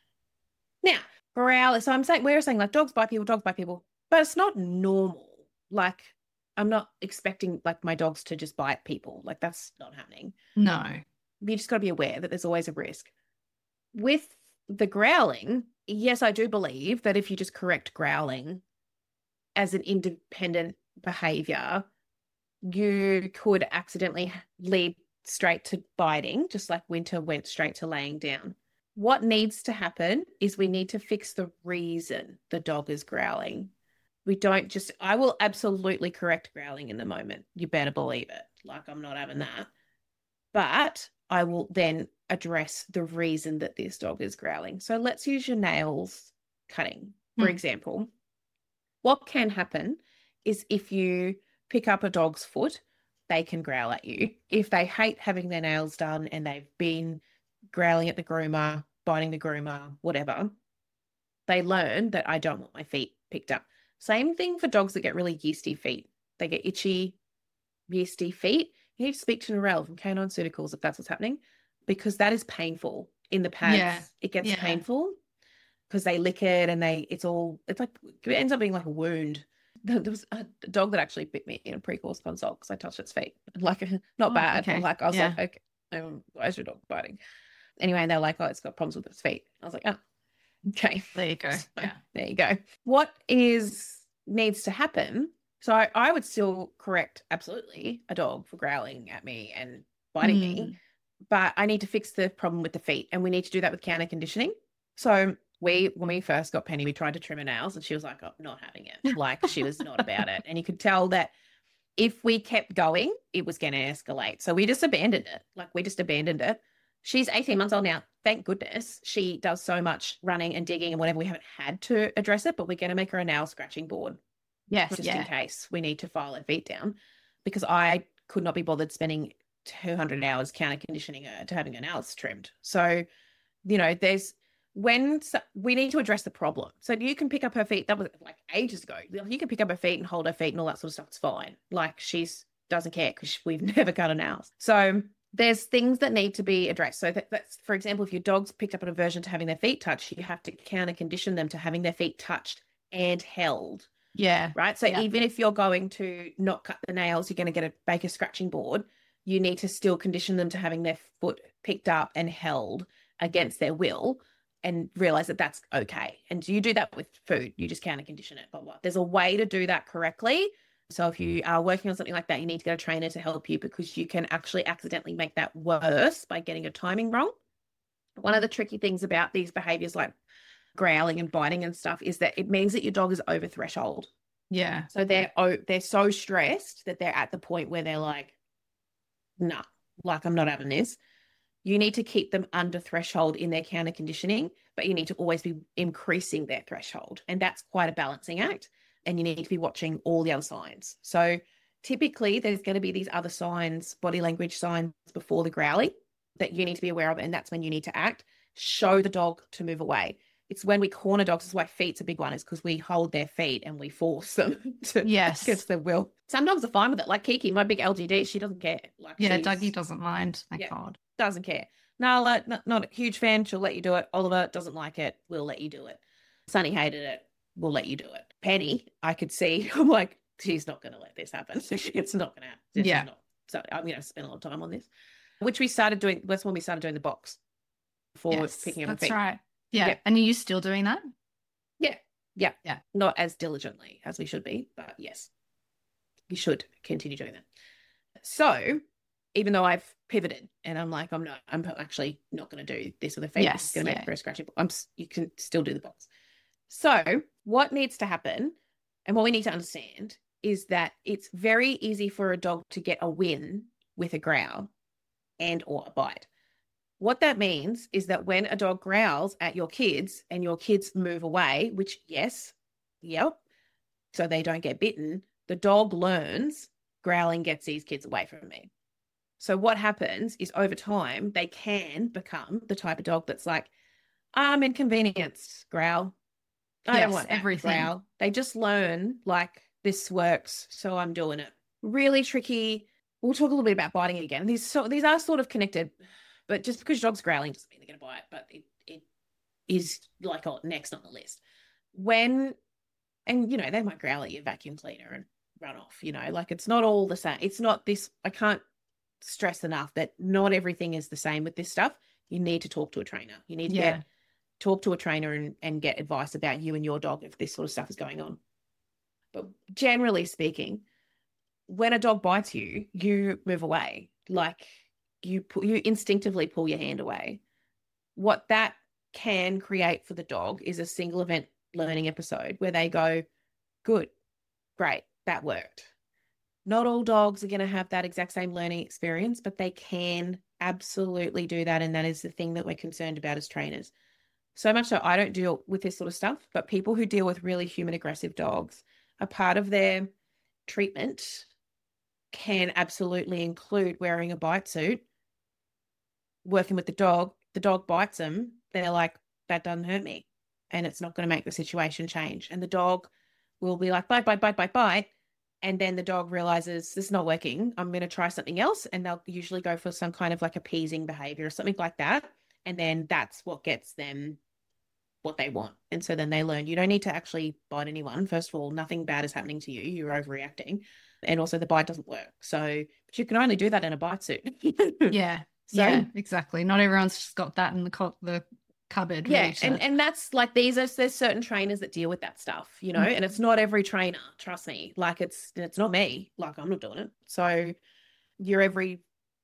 Now, growl. So I'm saying, we're saying like dogs bite people, dogs bite people, but it's not normal. Like, I'm not expecting like my dogs to just bite people. Like, that's not happening. No. You just got to be aware that there's always a risk. With the growling, yes, I do believe that if you just correct growling as an independent behavior, you could accidentally lead straight to biting, just like Winter went straight to laying down. What needs to happen is we need to fix the reason the dog is growling. We don't just, I will absolutely correct growling in the moment. You better believe it. Like, I'm not having that. But I will then address the reason that this dog is growling. So let's use your nails cutting, for Hmm. example. What can happen is if you pick up a dog's foot, they can growl at you. If they hate having their nails done and they've been growling at the groomer, biting the groomer, whatever, they learn that I don't want my feet picked up. Same thing for dogs that get really yeasty feet. They get itchy, yeasty feet. You need to speak to Narelle from Canine Pharmaceuticals if that's what's happening, because that is painful in the pads. Yeah. It gets Yeah. painful because they lick it and they, it's all, it's like, it ends up being like a wound. There was a dog that actually bit me in a pre-course consult because I touched its feet. Like, not Oh, bad. okay. Like, I was Yeah. like, okay, um, why is your dog biting? Anyway, and they're like, oh, it's got problems with its feet. I was like, oh, okay. There you go. So, Yeah. there you go. What is needs to happen? So I, I would still correct absolutely a dog for growling at me and biting Mm. me, but I need to fix the problem with the feet, and we need to do that with counter conditioning. So we, when we first got Penny, we tried to trim her nails, and she was like, "Oh, not having it." Like, she was not about it, and you could tell that if we kept going, it was going to escalate. So we just abandoned it. Like, we just abandoned it. She's eighteen months old now. Thank goodness. She does so much running and digging and whatever. We haven't had to address it, but we're going to make her a nail scratching board Yes. just Yeah. in case we need to file her feet down, because I could not be bothered spending two hundred hours counter conditioning her to having her nails trimmed. So, you know, there's when so, we need to address the problem. So you can pick up her feet. That was like ages ago. You can pick up her feet and hold her feet and all that sort of stuff. It's fine. Like, she's doesn't care because we've never cut her nails. So there's things that need to be addressed. So that, that's, for example, if your dog's picked up an aversion to having their feet touched, you have to counter condition them to having their feet touched and held. Yeah. Right. So Yeah. even if you're going to not cut the nails, you're going to get a Baker scratching board, you need to still condition them to having their foot picked up and held against their will, and realize that that's okay. And you do that with food. You just counter condition it. Blah, blah. There's a way to do that correctly. So if you are working on something like that, you need to get a trainer to help you, because you can actually accidentally make that worse by getting your timing wrong. One of the tricky things about these behaviors like growling and biting and stuff is that it means that your dog is over threshold. Yeah. So they're oh, they're so stressed that they're at the point where they're like, nah, like, I'm not having this. You need to keep them under threshold in their counter conditioning, but you need to always be increasing their threshold. And that's quite a balancing act. And you need to be watching all the other signs. So typically there's going to be these other signs, body language signs before the growling that you need to be aware of. And that's when you need to act. Show the dog to move away. It's when we corner dogs, this is why feet's a big one, is because we hold their feet and we force them to Yes. against their will. Some dogs are fine with it. Like Kiki, my big L G D, she doesn't care. Like, Yeah. she's- Dougie doesn't mind. Thank Yeah. God. doesn't care. Nala, not, not a huge fan. She'll let you do it. Oliver doesn't like it. We'll let you do it. Sunny hated it. We'll let you do it. Penny, I could see. I'm like, she's not going to let this happen. It's not going to happen. She's Yeah. not. So I'm going to spend a lot of time on this, which we started doing. That's when we started doing the box for Yes, picking up her that's feet. right. Yeah. Yeah. And are you still doing that? Yeah. Yeah. Yeah. Not as diligently as we should be, but yes, you should continue doing that. So even though I've pivoted and I'm like, I'm not, I'm actually not going to do this with a feet. Yes, It's going to make yeah. for a scratchy. I'm, s- you can still do the box. So what needs to happen and what we need to understand is that it's very easy for a dog to get a win with a growl and or a bite. What that means is that when a dog growls at your kids and your kids move away, which yes, yep, so they don't get bitten, the dog learns growling gets these kids away from me. So what happens is over time, they can become the type of dog that's like, I'm inconvenienced, growl. I Yes, don't want that, everything. growl. They just learn like this works, so I'm doing it. Really tricky. We'll talk a little bit about biting again. These so these are sort of connected. but just because your dog's growling doesn't mean they're going to bite, but it, it is like oh, next on the list. When, and you know, they might growl at your vacuum cleaner and run off, you know, like it's not all the same. It's not this, I can't stress enough that not everything is the same with this stuff. You need to talk to a trainer. You need to Yeah. get, talk to a trainer and, and get advice about you and your dog if this sort of stuff is going on. But generally speaking, when a dog bites you, you move away. Like you pu- you instinctively pull your hand away. What that can create for the dog is a single event learning episode where they go, good, great, that worked. Not all dogs are going to have that exact same learning experience, but they can absolutely do that. And that is the thing that we're concerned about as trainers. So much so I don't deal with this sort of stuff, but people who deal with really human aggressive dogs, a part of their treatment can absolutely include wearing a bite suit, working with the dog. The dog bites them. They're like, that doesn't hurt me. And it's not going to make the situation change. And the dog will be like, bite, bite, bite, bite, bite. And then the dog realizes this is not working. I'm going to try something else. And they'll usually go for some kind of like appeasing behavior or something like that. And then that's what gets them what they want. And so then they learn you don't need to actually bite anyone. First of all, nothing bad is happening to you. You're overreacting. And also the bite doesn't work. So, but you can only do that in a bite suit. Yeah. So, yeah, exactly. Not everyone's just got that in the co- the cupboard. yeah. To... And, and that's like, these are, there's certain trainers that deal with that stuff, you know, mm-hmm. and it's not every trainer, trust me. Like it's, it's not me. Like I'm not doing it. So your every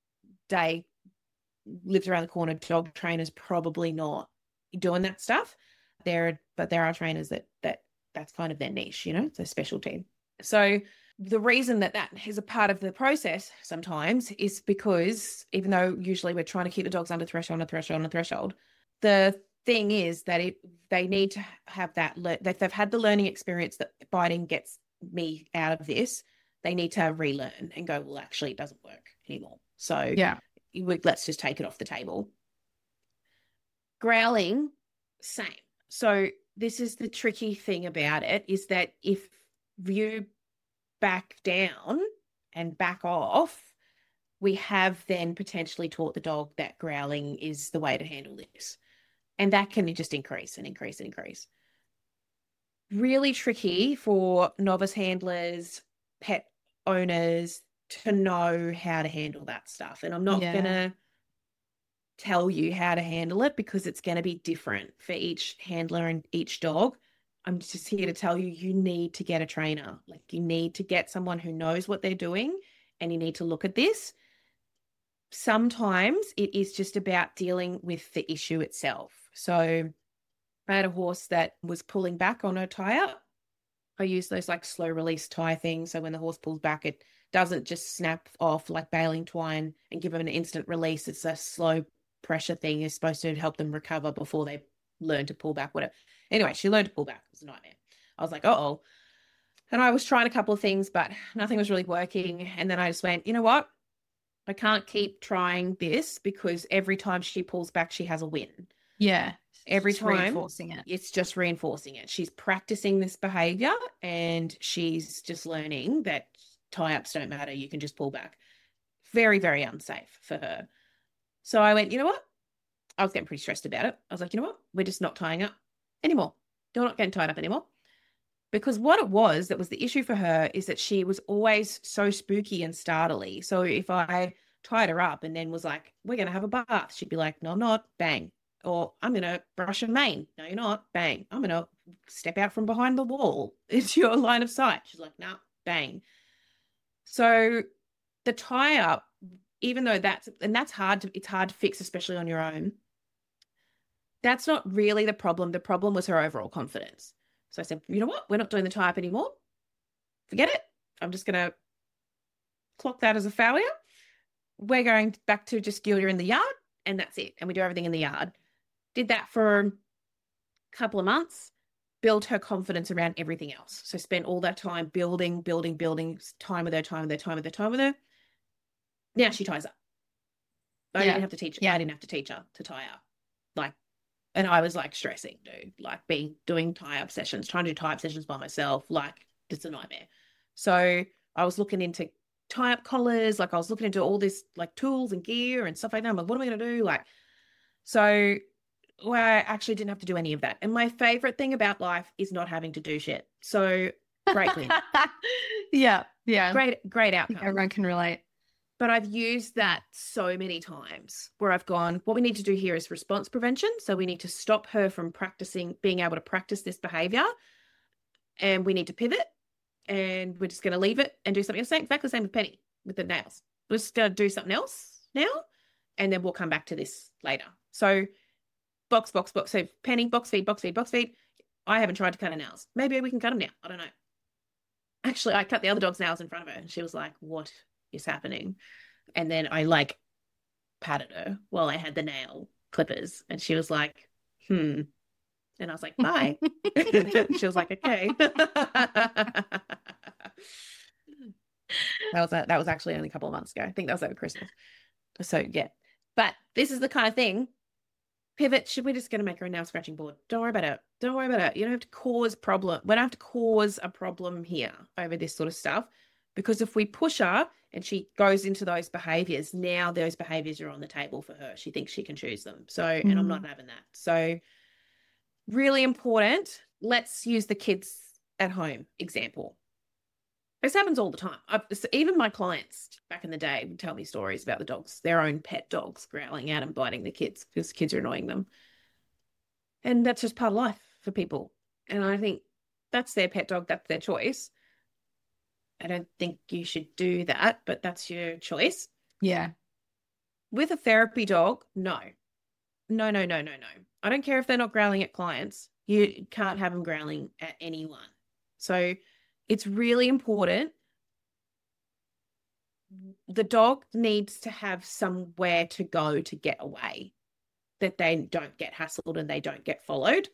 day lives around the corner dog trainers probably not doing that stuff. There, but there are trainers that that that's kind of their niche, you know, it's a specialty. So the reason that that is a part of the process sometimes is because even though usually we're trying to keep the dogs under threshold, under threshold, under threshold, the thing is that it they need to have that le- that they've had the learning experience that biting gets me out of this. They need to relearn and go, well, actually, it doesn't work anymore. So yeah, let's just take it off the table. Growling, same. So this is the tricky thing about it is that if you back down and back off, we have then potentially taught the dog that growling is the way to handle this. And that can just increase and increase and increase. Really tricky for novice handlers, pet owners to know how to handle that stuff. And I'm not yeah. going to tell you how to handle it because it's going to be different for each handler and each dog. I'm just here to tell you, you need to get a trainer. Like you need to get someone who knows what they're doing and you need to look at this. Sometimes it is just about dealing with the issue itself. So I had a horse that was pulling back on her tire. I use those like slow release tie things. So when the horse pulls back, it doesn't just snap off like baling twine and give them an instant release. It's a slow pressure thing is supposed to help them recover before they learn to pull back, whatever. Anyway, she learned to pull back. It was a nightmare. I was like, uh-oh. And I was trying a couple of things, but nothing was really working. And then I just went, you know what? I can't keep trying this because every time she pulls back, she has a win. Yeah. Every just time reinforcing it. It's just reinforcing it. She's practicing this behavior and she's just learning that tie-ups don't matter. You can just pull back. Very, very unsafe for her. So I went, you know what? I was getting pretty stressed about it. I was like, you know what? We're just not tying up anymore. They're not getting tied up anymore. Because what it was that was the issue for her is that she was always so spooky and startly. So if I tied her up and then was like, we're going to have a bath, she'd be like, no, I'm not. Bang. Or I'm going to brush a mane. No, you're not. Bang. I'm going to step out from behind the wall into your line of sight. She's like, no, nah. Bang. So the tie up, even though that's, and that's hard to, it's hard to fix, especially on your own. That's not really the problem. The problem was her overall confidence. So I said, you know what? We're not doing the tie up anymore. Forget it. I'm just going to clock that as a failure. We're going back to just Gilda in the yard and that's it. And we do everything in the yard. Did that for a couple of months, built her confidence around everything else. So spent all that time building, building, building, time with her, time with her, time with her, time with her. Now she ties up. I yeah. didn't have to teach her. Yeah. I didn't have to teach her to tie up. Like, and I was like stressing, dude, like being doing tie-up sessions, trying to do tie-up sessions by myself. Like it's a nightmare. So I was looking into tie up collars. Like I was looking into all this like tools and gear and stuff like that. I'm like, what am I going to do? Like, so well, I actually didn't have to do any of that. And my favorite thing about life is not having to do shit. So great win. Yeah. Yeah. Great, great outcome. Everyone can relate. But I've used that so many times where I've gone, what we need to do here is response prevention. So we need to stop her from practicing, being able to practice this behavior. And we need to pivot. And we're just going to leave it and do something else. Exactly the same with Penny, with the nails. We're just going to do something else now. And then we'll come back to this later. So box, box, box. So Penny, box feed, box feed, box feed. I haven't tried to cut her nails. Maybe we can cut them now. I don't know. Actually, I cut the other dog's nails in front of her. And she was like, what is happening? And then I like patted her while I had the nail clippers. And she was like, hmm. And I was like, bye. She was like, okay. That was a, that was actually only a couple of months ago. I think that was over Christmas. So yeah. But this is the kind of thing. Pivot, should we just going to make her a nail scratching board? Don't worry about it. Don't worry about it. You don't have to cause problem. We don't have to cause a problem here over this sort of stuff. Because if we push her and she goes into those behaviors, now those behaviors are on the table for her. She thinks she can choose them. So, mm. and I'm not having that. So really important. Let's use the kids at home example. This happens all the time. I've, even my clients back in the day would tell me stories about the dogs, their own pet dogs growling out and biting the kids because kids are annoying them. And that's just part of life for people. And I think that's their pet dog. That's their choice. I don't think you should do that, but that's your choice. Yeah. With a therapy dog, no. No, no, no, no, no. I don't care if they're not growling at clients. You can't have them growling at anyone. So it's really important. The dog needs to have somewhere to go to get away, that they don't get hassled and they don't get followed.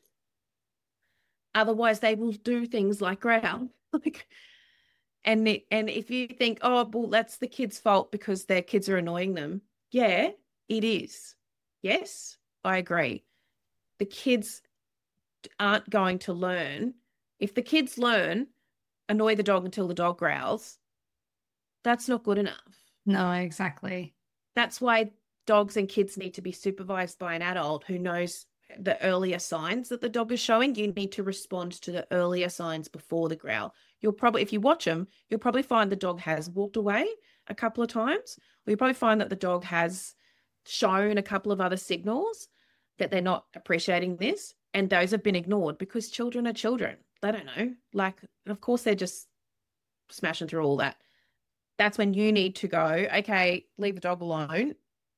Otherwise, they will do things like growl. Like, and it, and if you think, oh, well, that's the kid's fault because their kids are annoying them. Yeah, it is. Yes, I agree. The kids aren't going to learn. If the kids learn, annoy the dog until the dog growls, that's not good enough. No, exactly. That's why dogs and kids need to be supervised by an adult who knows the earlier signs that the dog is showing. You need to respond to the earlier signs before the growl. You'll probably, if you watch them, you'll probably find the dog has walked away a couple of times, or you'll probably find that the dog has shown a couple of other signals that they're not appreciating this, and those have been ignored because children are children. They don't know. Like, of course, they're just smashing through all that. That's when you need to go, okay, leave the dog alone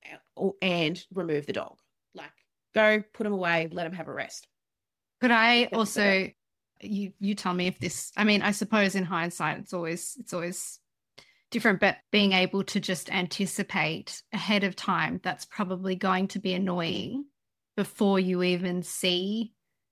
and remove the dog. Like, go put him away, let him have a rest. Could I also, you you tell me if this, I mean, I suppose in hindsight, it's always, it's always different, but being able to just anticipate ahead of time, that's probably going to be annoying before you even see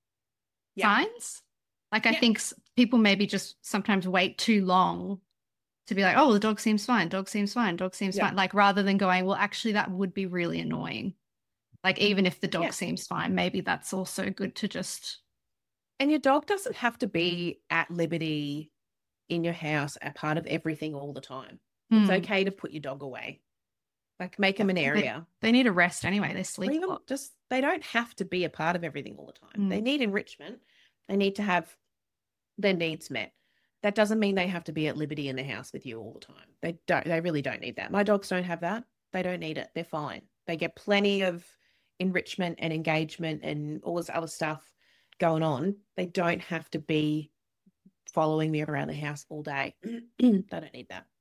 yeah. signs. Like, I yeah. think people maybe just sometimes wait too long to be like, oh, the dog seems fine, dog seems fine, dog seems yeah. fine. Like, rather than going, well, actually, that would be really annoying. Like, even if the dog yeah. seems fine, maybe that's also good to just. And your dog doesn't have to be at liberty in your house, a part of everything all the time. Mm. It's okay to put your dog away. Like, make them an area. They, they need a rest anyway. They sleep a lot. Just, they don't have to be a part of everything all the time. Mm. They need enrichment. They need to have their needs met. That doesn't mean they have to be at liberty in the house with you all the time. They don't. They really don't need that. My dogs don't have that. They don't need it. They're fine. They get plenty of enrichment and engagement and all this other stuff going on. They don't have to be following me around the house all day. They don't need that.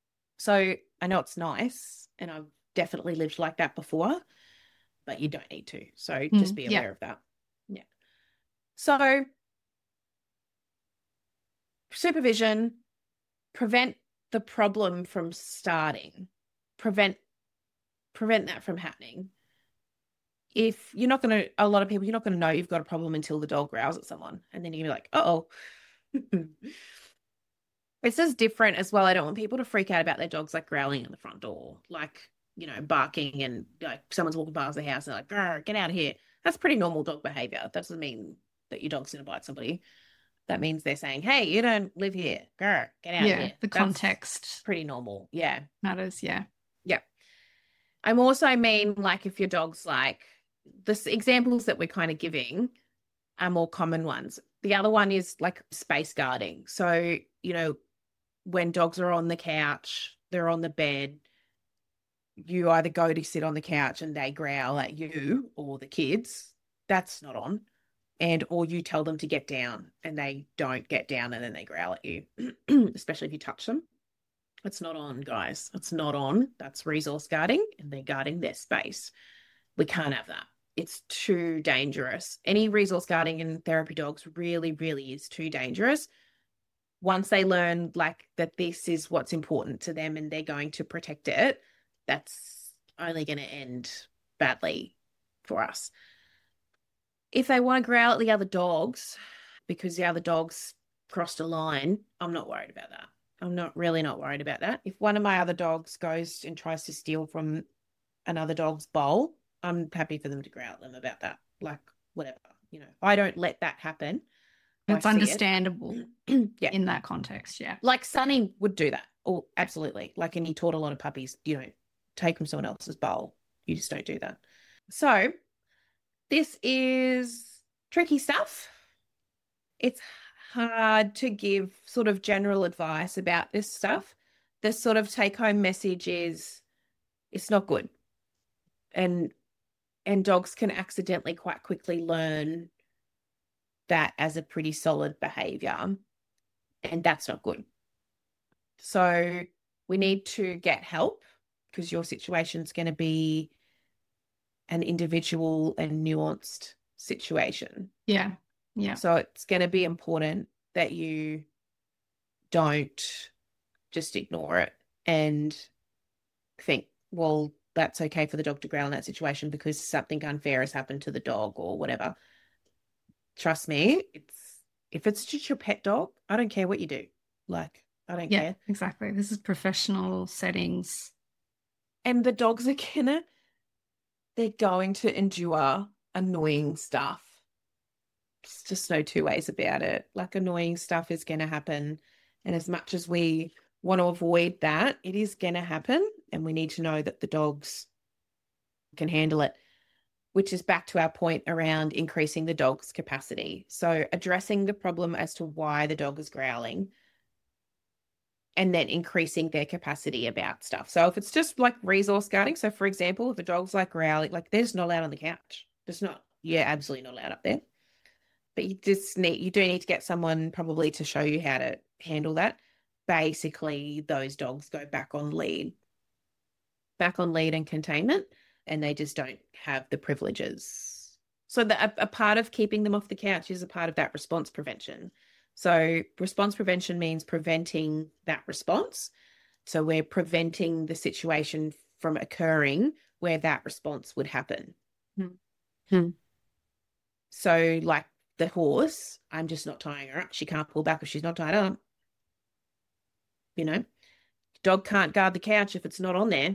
So I know it's nice, and I've definitely lived like that before, but you don't need to. So just be aware yeah. of that. Yeah. So supervision, prevent the problem from starting, prevent prevent that from happening. If you're not going to, a lot of people, you're not going to know you've got a problem until the dog growls at someone, and then you're like, uh-oh. It's just different as well. I don't want people to freak out about their dogs like growling at the front door, like, you know, barking, and like someone's walking past the house and they're like, get out of here. That's pretty normal dog behavior. That doesn't mean that your dog's going to bite somebody. that means they're saying, hey, you don't live here. Grr, get out yeah, of here. the That's context pretty normal. Yeah. matters. Yeah. Yeah. I'm also mean, like, if your dog's like, the s- examples that we're kind of giving are more common ones. The other one is like space guarding. So, you know, when dogs are on the couch, they're on the bed, you either go to sit on the couch and they growl at you or the kids. That's not on. And or you tell them to get down and they don't get down and then they growl at you, especially if you touch them. It's not on, guys. It's not on. That's resource guarding and they're guarding their space. We can't have that. It's too dangerous. Any resource guarding in therapy dogs really, really is too dangerous. Once they learn like that this is what's important to them and they're going to protect it, that's only going to end badly for us. If they want to growl at the other dogs because the other dogs crossed a line, I'm not worried about that. I'm not really not worried about that. If one of my other dogs goes and tries to steal from another dog's bowl, I'm happy for them to growl at them about that. Like, whatever, you know, I don't let that happen. It's understandable it. yeah. in that context. Yeah. Like Sunny would do that. Oh, absolutely. Like, and he taught a lot of puppies, you know, take from someone else's bowl. You just don't do that. So this is tricky stuff. It's hard to give sort of general advice about this stuff. The sort of take-home message is it's not good. And and dogs can accidentally quite quickly learn that as a pretty solid behavior. And that's not good. So we need to get help because your situation's going to be an individual and nuanced situation. Yeah. Yeah. So it's going to be important that you don't just ignore it and think, well, that's okay for the dog to growl in that situation because something unfair has happened to the dog or whatever. Trust me, it's if it's just your pet dog, I don't care what you do. Like, I don't yeah, care. Exactly. This is professional settings. And the dogs are gonna, they're going to endure annoying stuff. There's just no two ways about it. Like, annoying stuff is going to happen. And as much as we want to avoid that, it is going to happen. And we need to know that the dogs can handle it, which is back to our point around increasing the dog's capacity. So addressing the problem as to why the dog is growling and then increasing their capacity about stuff. So if it's just like resource guarding, so for example, if a dog's like growling, like they're just not allowed on the couch. Just not, yeah, absolutely not allowed up there. But you just need, you do need to get someone probably to show you how to handle that. Basically, those dogs go back on lead, back on lead and containment, and they just don't have the privileges. So the, a, a part of keeping them off the couch is a part of that response prevention. So response prevention means preventing that response. So we're preventing the situation from occurring where that response would happen. Hmm. Hmm. So like the horse, I'm just not tying her up. She can't pull back if she's not tied up. You know, dog can't guard the couch if it's not on there.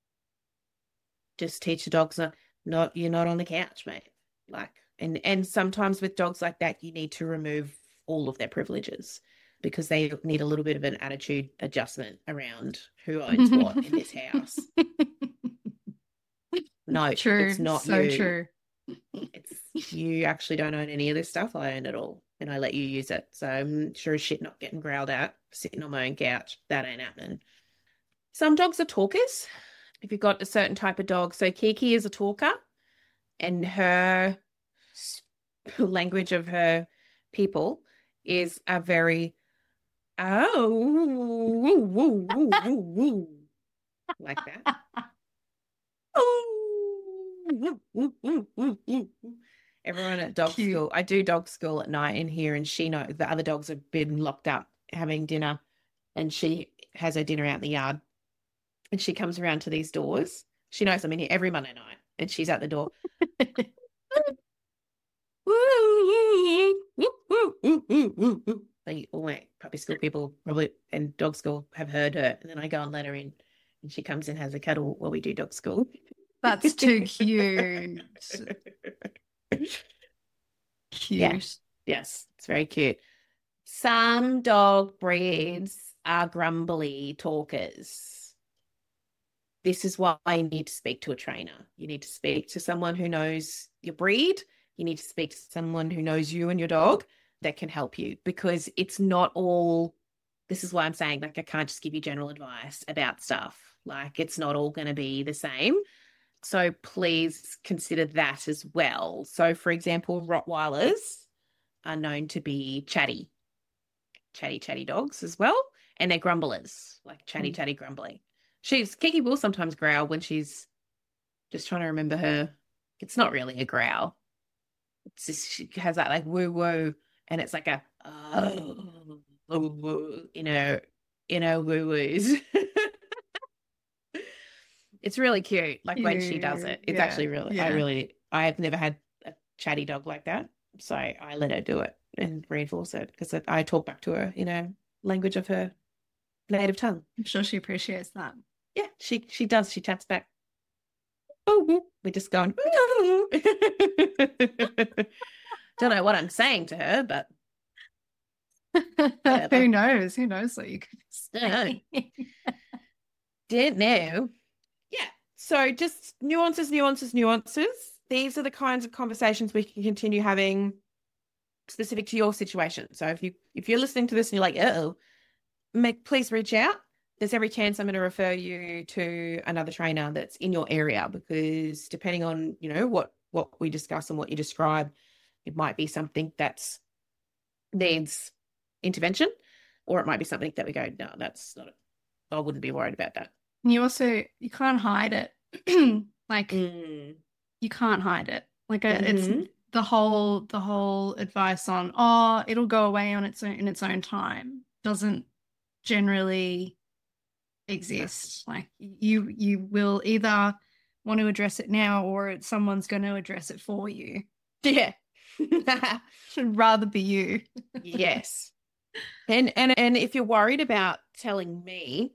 Just teach the dogs not, not you're not on the couch, mate. Like, and and sometimes with dogs like that, you need to remove all of their privileges because they need a little bit of an attitude adjustment around who owns what in this house. No, true. It's not so you. true. It's you actually don't own any of this stuff. I own it all and I let you use it. So I'm sure as shit not getting growled at, sitting on my own couch. That ain't happening. Some dogs are talkers. If you've got a certain type of dog. So Kiki is a talker and her language of her people is a very, oh, woo, woo, woo, woo, woo, like that. Everyone at dog Cute. school, I do dog school at night in here, and she knows the other dogs have been locked up having dinner, and she has her dinner out in the yard, and she comes around to these doors. She knows I'm in here every Monday night, and she's at the door. They, all my puppy school people probably and dog school have heard her, and then I go and let her in, and she comes and has a cuddle while we do dog school. That's too cute. Cute. Yeah. Yes, it's very cute. Some dog breeds are grumbly talkers. This is why you need to speak to a trainer. You need to speak to someone who knows your breed. You need to speak to someone who knows you and your dog that can help you, because it's not all, this is why I'm saying, like, I can't just give you general advice about stuff. Like, it's not all going to be the same. So please consider that as well. So, for example, Rottweilers are known to be chatty, chatty, chatty dogs as well. And they're grumblers, like chatty, chatty, grumbly. She's, Kiki will sometimes growl when she's just trying to remember her. It's not really a growl. It's just, she has that like woo woo, and it's like a, oh, you know, you know, woo woos. It's really cute. Like when she does it, it's Yeah, actually really, yeah. I really, I've never had a chatty dog like that. So I let her do it and reinforce it, because I talk back to her, you know, language of her native tongue. I'm sure she appreciates that. Yeah, she she does. She chats back. We're just going. Don't know what I'm saying to her, but whatever. Who knows? Who knows what you could say? Didn't know. Yeah. So just nuances, nuances, nuances. These are the kinds of conversations we can continue having specific to your situation. So if you if you're listening to this and you're like, oh, make please reach out. There's every chance I'm going to refer you to another trainer that's in your area, because depending on, you know, what what we discuss and what you describe, it might be something that's needs intervention, or it might be something that we go, no, that's not it. I wouldn't be worried about that. And you also, you can't hide it. Like Mm. you can't hide it. Like uh, Mhm. it's the whole the whole advice on, oh, it'll go away on its own in its own time doesn't generally exist. Like you you will either want to address it now, or it's someone's going to address it for you. Yeah. Should rather be you. Yes. And and and if you're worried about telling me,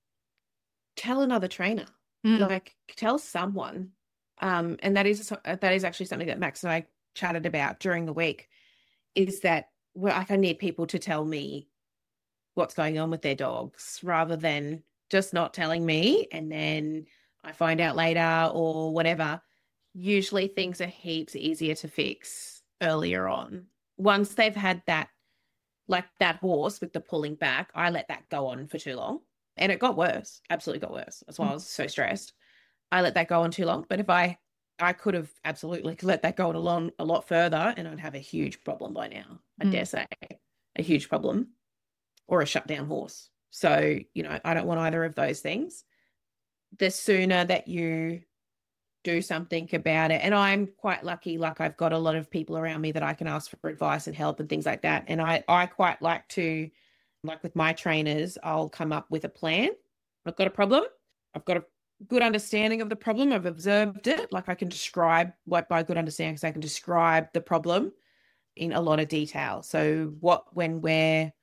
tell another trainer. Mm. Like tell someone. Um, and that is that is actually something that Max and I chatted about during the week, is that well, like I need people to tell me what's going on with their dogs, rather than just not telling me and then I find out later or whatever. Usually things are heaps easier to fix earlier on. Once they've had that, like that horse with the pulling back, I let that go on for too long. And it got worse, absolutely got worse. That's why I was so stressed. I let that go on too long. But if I, I could have absolutely let that go on a, long, a lot further, and I'd have a huge problem by now. I Mm. dare say a huge problem, or a shutdown horse. So, you know, I don't want either of those things. The sooner that you do something about it, and I'm quite lucky, like I've got a lot of people around me that I can ask for advice and help and things like that. And I, I quite like to, like with my trainers, I'll come up with a plan. I've got a problem. I've got a good understanding of the problem. I've observed it. Like I can describe what by good understanding, because I can describe the problem in a lot of detail. So what, when, where,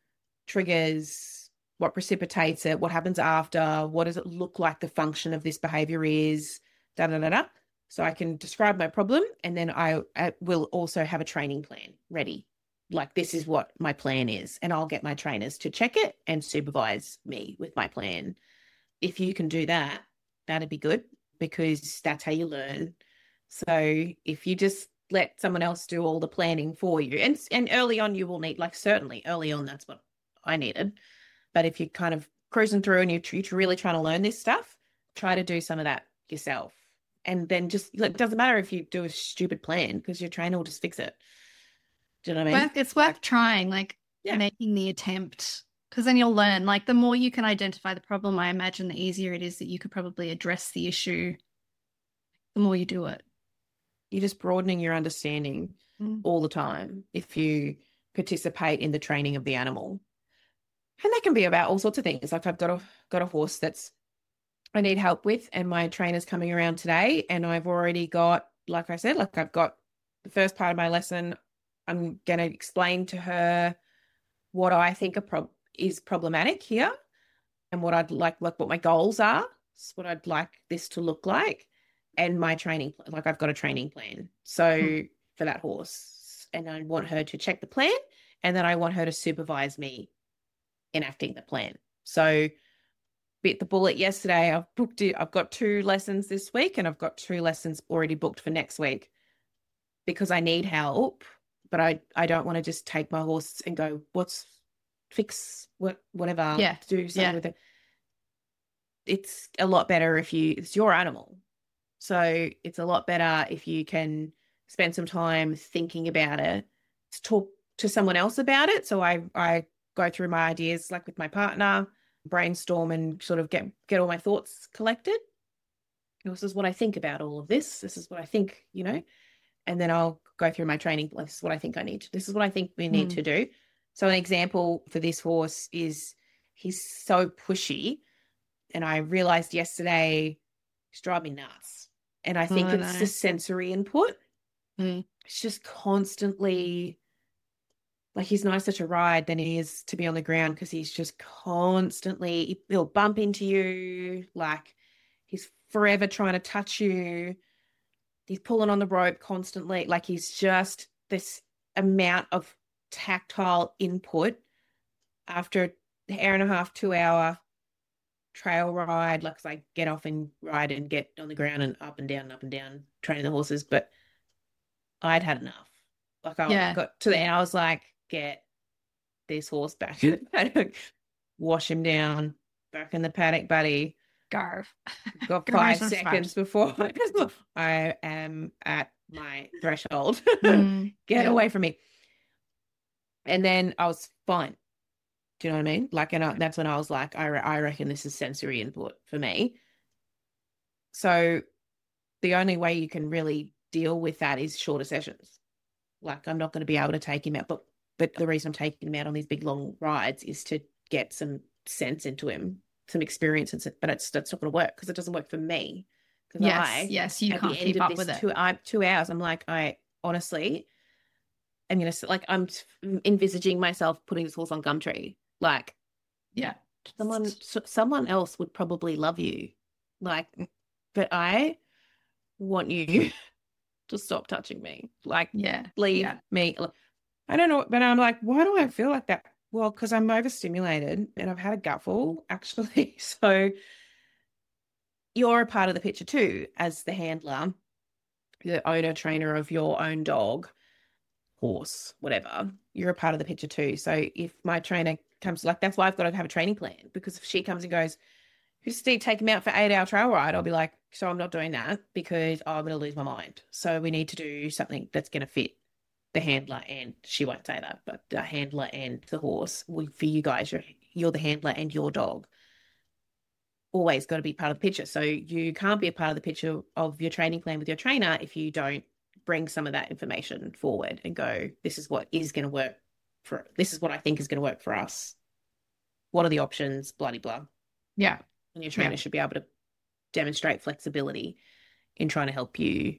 triggers, what precipitates it, what happens after, what does it look like the function of this behavior is, da da da da. So I can describe my problem, and then I, I will also have a training plan ready. Like this is what my plan is, and I'll get my trainers to check it and supervise me with my plan. If you can do that, that'd be good, because that's how you learn. So if you just let someone else do all the planning for you, and and early on you will need, like certainly early on that's what I needed. But if you're kind of cruising through and you're, you're really trying to learn this stuff, try to do some of that yourself. And then just, it doesn't matter if you do a stupid plan, because your trainer will just fix it. Do you know what I mean? Worth, it's worth trying, like Yeah. making the attempt, because then you'll learn. Like the more you can identify the problem, I imagine the easier it is that you could probably address the issue the more you do it. You're just broadening your understanding Mm. all the time if you participate in the training of the animal. And that can be about all sorts of things. Like I've got a got a horse that's I need help with, and my trainer's coming around today, and I've already got, like I said, like I've got the first part of my lesson. I'm going to explain to her what I think a prob- is problematic here, and what I'd like, like what my goals are, what I'd like this to look like, and my training, like I've got a training plan. So Hmm. for that horse, and I want her to check the plan And then I want her to supervise me enacting the plan. So bit the bullet yesterday. I've booked it. I've got two lessons this week and I've got two lessons already booked for next week because I need help, but I, I don't want to just take my horse and go, what's fix what, whatever, Yeah. do something Yeah. with it. It's a lot better if you, it's your animal. So it's a lot better if you can spend some time thinking about it, talk to someone else about it. So I, I go through my ideas like with my partner, brainstorm and sort of get, get all my thoughts collected. This is what I think about all of this. This is what I think, you know, and then I'll go through my training. This is what I think I need to, this is what I think we need Mm. to do. So an example for this horse is he's so pushy. And I realized yesterday he's driving me nuts. And I think Oh, it's no. the sensory input. Mm. It's just constantly, like he's not such a ride than he is to be on the ground because he's just constantly, he'll bump into you. Like he's forever trying to touch you. He's pulling on the rope constantly. Like he's just this amount of tactile input after an hour and a half, two hour trail ride. Like I get off and ride and get on the ground and up and down and up and down, training the horses. But I'd had enough. Like I Yeah. got to the end, I was like, get this horse back in the paddock, wash him down, back in the paddock, buddy. Garv. Got Go five raise and seconds before I am at my threshold. Mm. Get Yeah. away from me. And then I was fine. Do you know what I mean? Like, and I, that's when I was like, I, re- I reckon this is sensory input for me. So the only way you can really deal with that is shorter sessions. Like I'm not going to be able to take him out, but but the reason I'm taking him out on these big long rides is to get some sense into him, some experience, and but it's that's not going to work because it doesn't work for me. Because Yes. I, yes. You at can't the end keep of up this with it. two, I, two hours, I'm like, I honestly, I'm gonna like I'm envisaging myself putting this horse on Gumtree. Like, Yeah. someone, so- someone else would probably love you, like, but I want you to stop touching me. Like, Yeah. leave Yeah. me. alone. I don't know, but I'm like, why do I feel like that? Well, because I'm overstimulated and I've had a gutful, actually. So you're a part of the picture too, as the handler, the owner, trainer of your own dog, horse, whatever. You're a part of the picture too. So if my trainer comes, like, that's why I've got to have a training plan, because if she comes and goes, who's Steve, take him out for eight hour trail ride, I'll be like, so I'm not doing that because I'm going to lose my mind. So we need to do something that's going to fit the handler, and she won't say that, but the handler and the horse. We, for you guys, you're, you're the handler and your dog. Always got to be part of the picture. So you can't be a part of the picture of your training plan with your trainer if you don't bring some of that information forward and go, this is what is going to work for, this is what I think is going to work for us. What are the options? Bloody blah. Yeah. And your trainer Yeah. should be able to demonstrate flexibility in trying to help you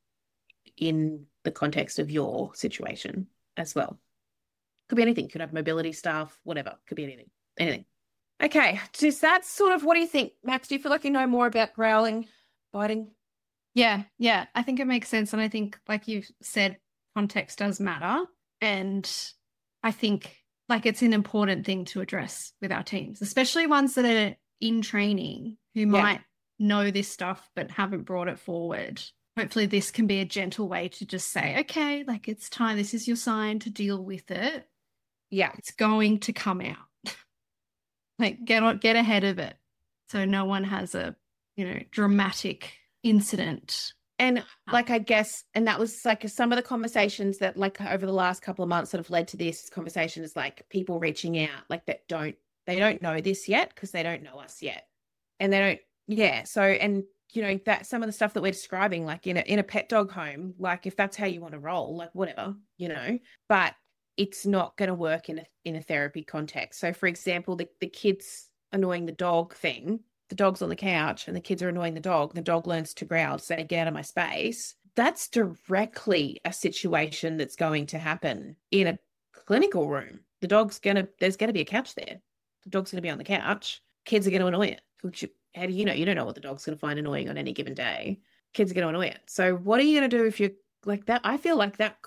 in the context of your situation as well. Could be anything. Could have mobility stuff, whatever. Could be anything. Anything. Okay. Just that's sort of, what do you think, Max? Do you feel like you know more about growling, biting? Yeah, yeah, I think it makes sense. And I think, like you said, context does matter. And I think like it's an important thing to address with our teams, especially ones that are in training who Yeah. might know this stuff but haven't brought it forward. Hopefully this can be a gentle way to just say, okay, like it's time. This is your sign to deal with it. Yeah. It's going to come out. Like get on, get ahead of it. So no one has a, you know, dramatic incident. And like, I guess, and that was like some of the conversations that like over the last couple of months that have led to this conversation is like people reaching out like that don't, they don't know this yet because they don't know us yet. And they don't, yeah. So, and you know, that some of the stuff that we're describing, like in a, in a pet dog home, like if that's how you want to roll, like whatever, you know, but it's not going to work in a, in a therapy context. So for example, the, the kids annoying the dog thing, the dog's on the couch and the kids are annoying the dog, the dog learns to growl to say, get out of my space. That's directly a situation that's going to happen in a clinical room. The dog's going to, there's going to be a couch there. The dog's going to be on the couch. Kids are going to annoy it. Which you, how do you know? You don't know what the dog's going to find annoying on any given day. Kids are going to annoy it. So what are you going to do if you're like that? I feel like that could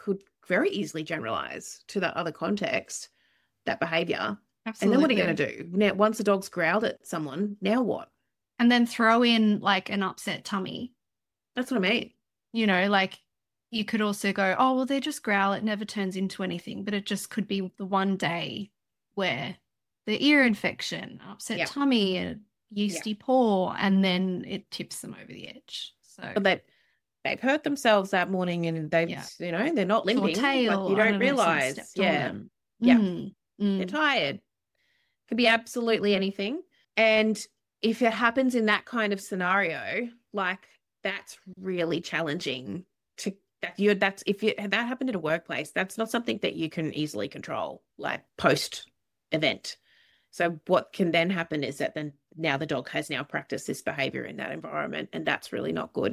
very easily generalize to that other context, that behavior. Absolutely. And then what are you going to do? Now, once the dog's growled at someone, now what? And then throw in like an upset tummy. That's what I mean. You know, like you could also go, oh, well, they just growl. It never turns into anything. But it just could be the one day where the ear infection, upset Yep. tummy, a yeasty Yep. paw, and then it tips them over the edge. So But they, they've hurt themselves that morning and they've, Yeah. you know, they're not sore limping. tail, But you I don't know, someone realize. stepped on Yeah. them. Yeah. Mm, mm. They're tired. Could be absolutely anything. And if it happens in that kind of scenario, like that's really challenging to that you that's if you that happened at a workplace, that's not something that you can easily control, like post event. So what can then happen is that then now the dog has now practiced this behavior in that environment, and that's really not good.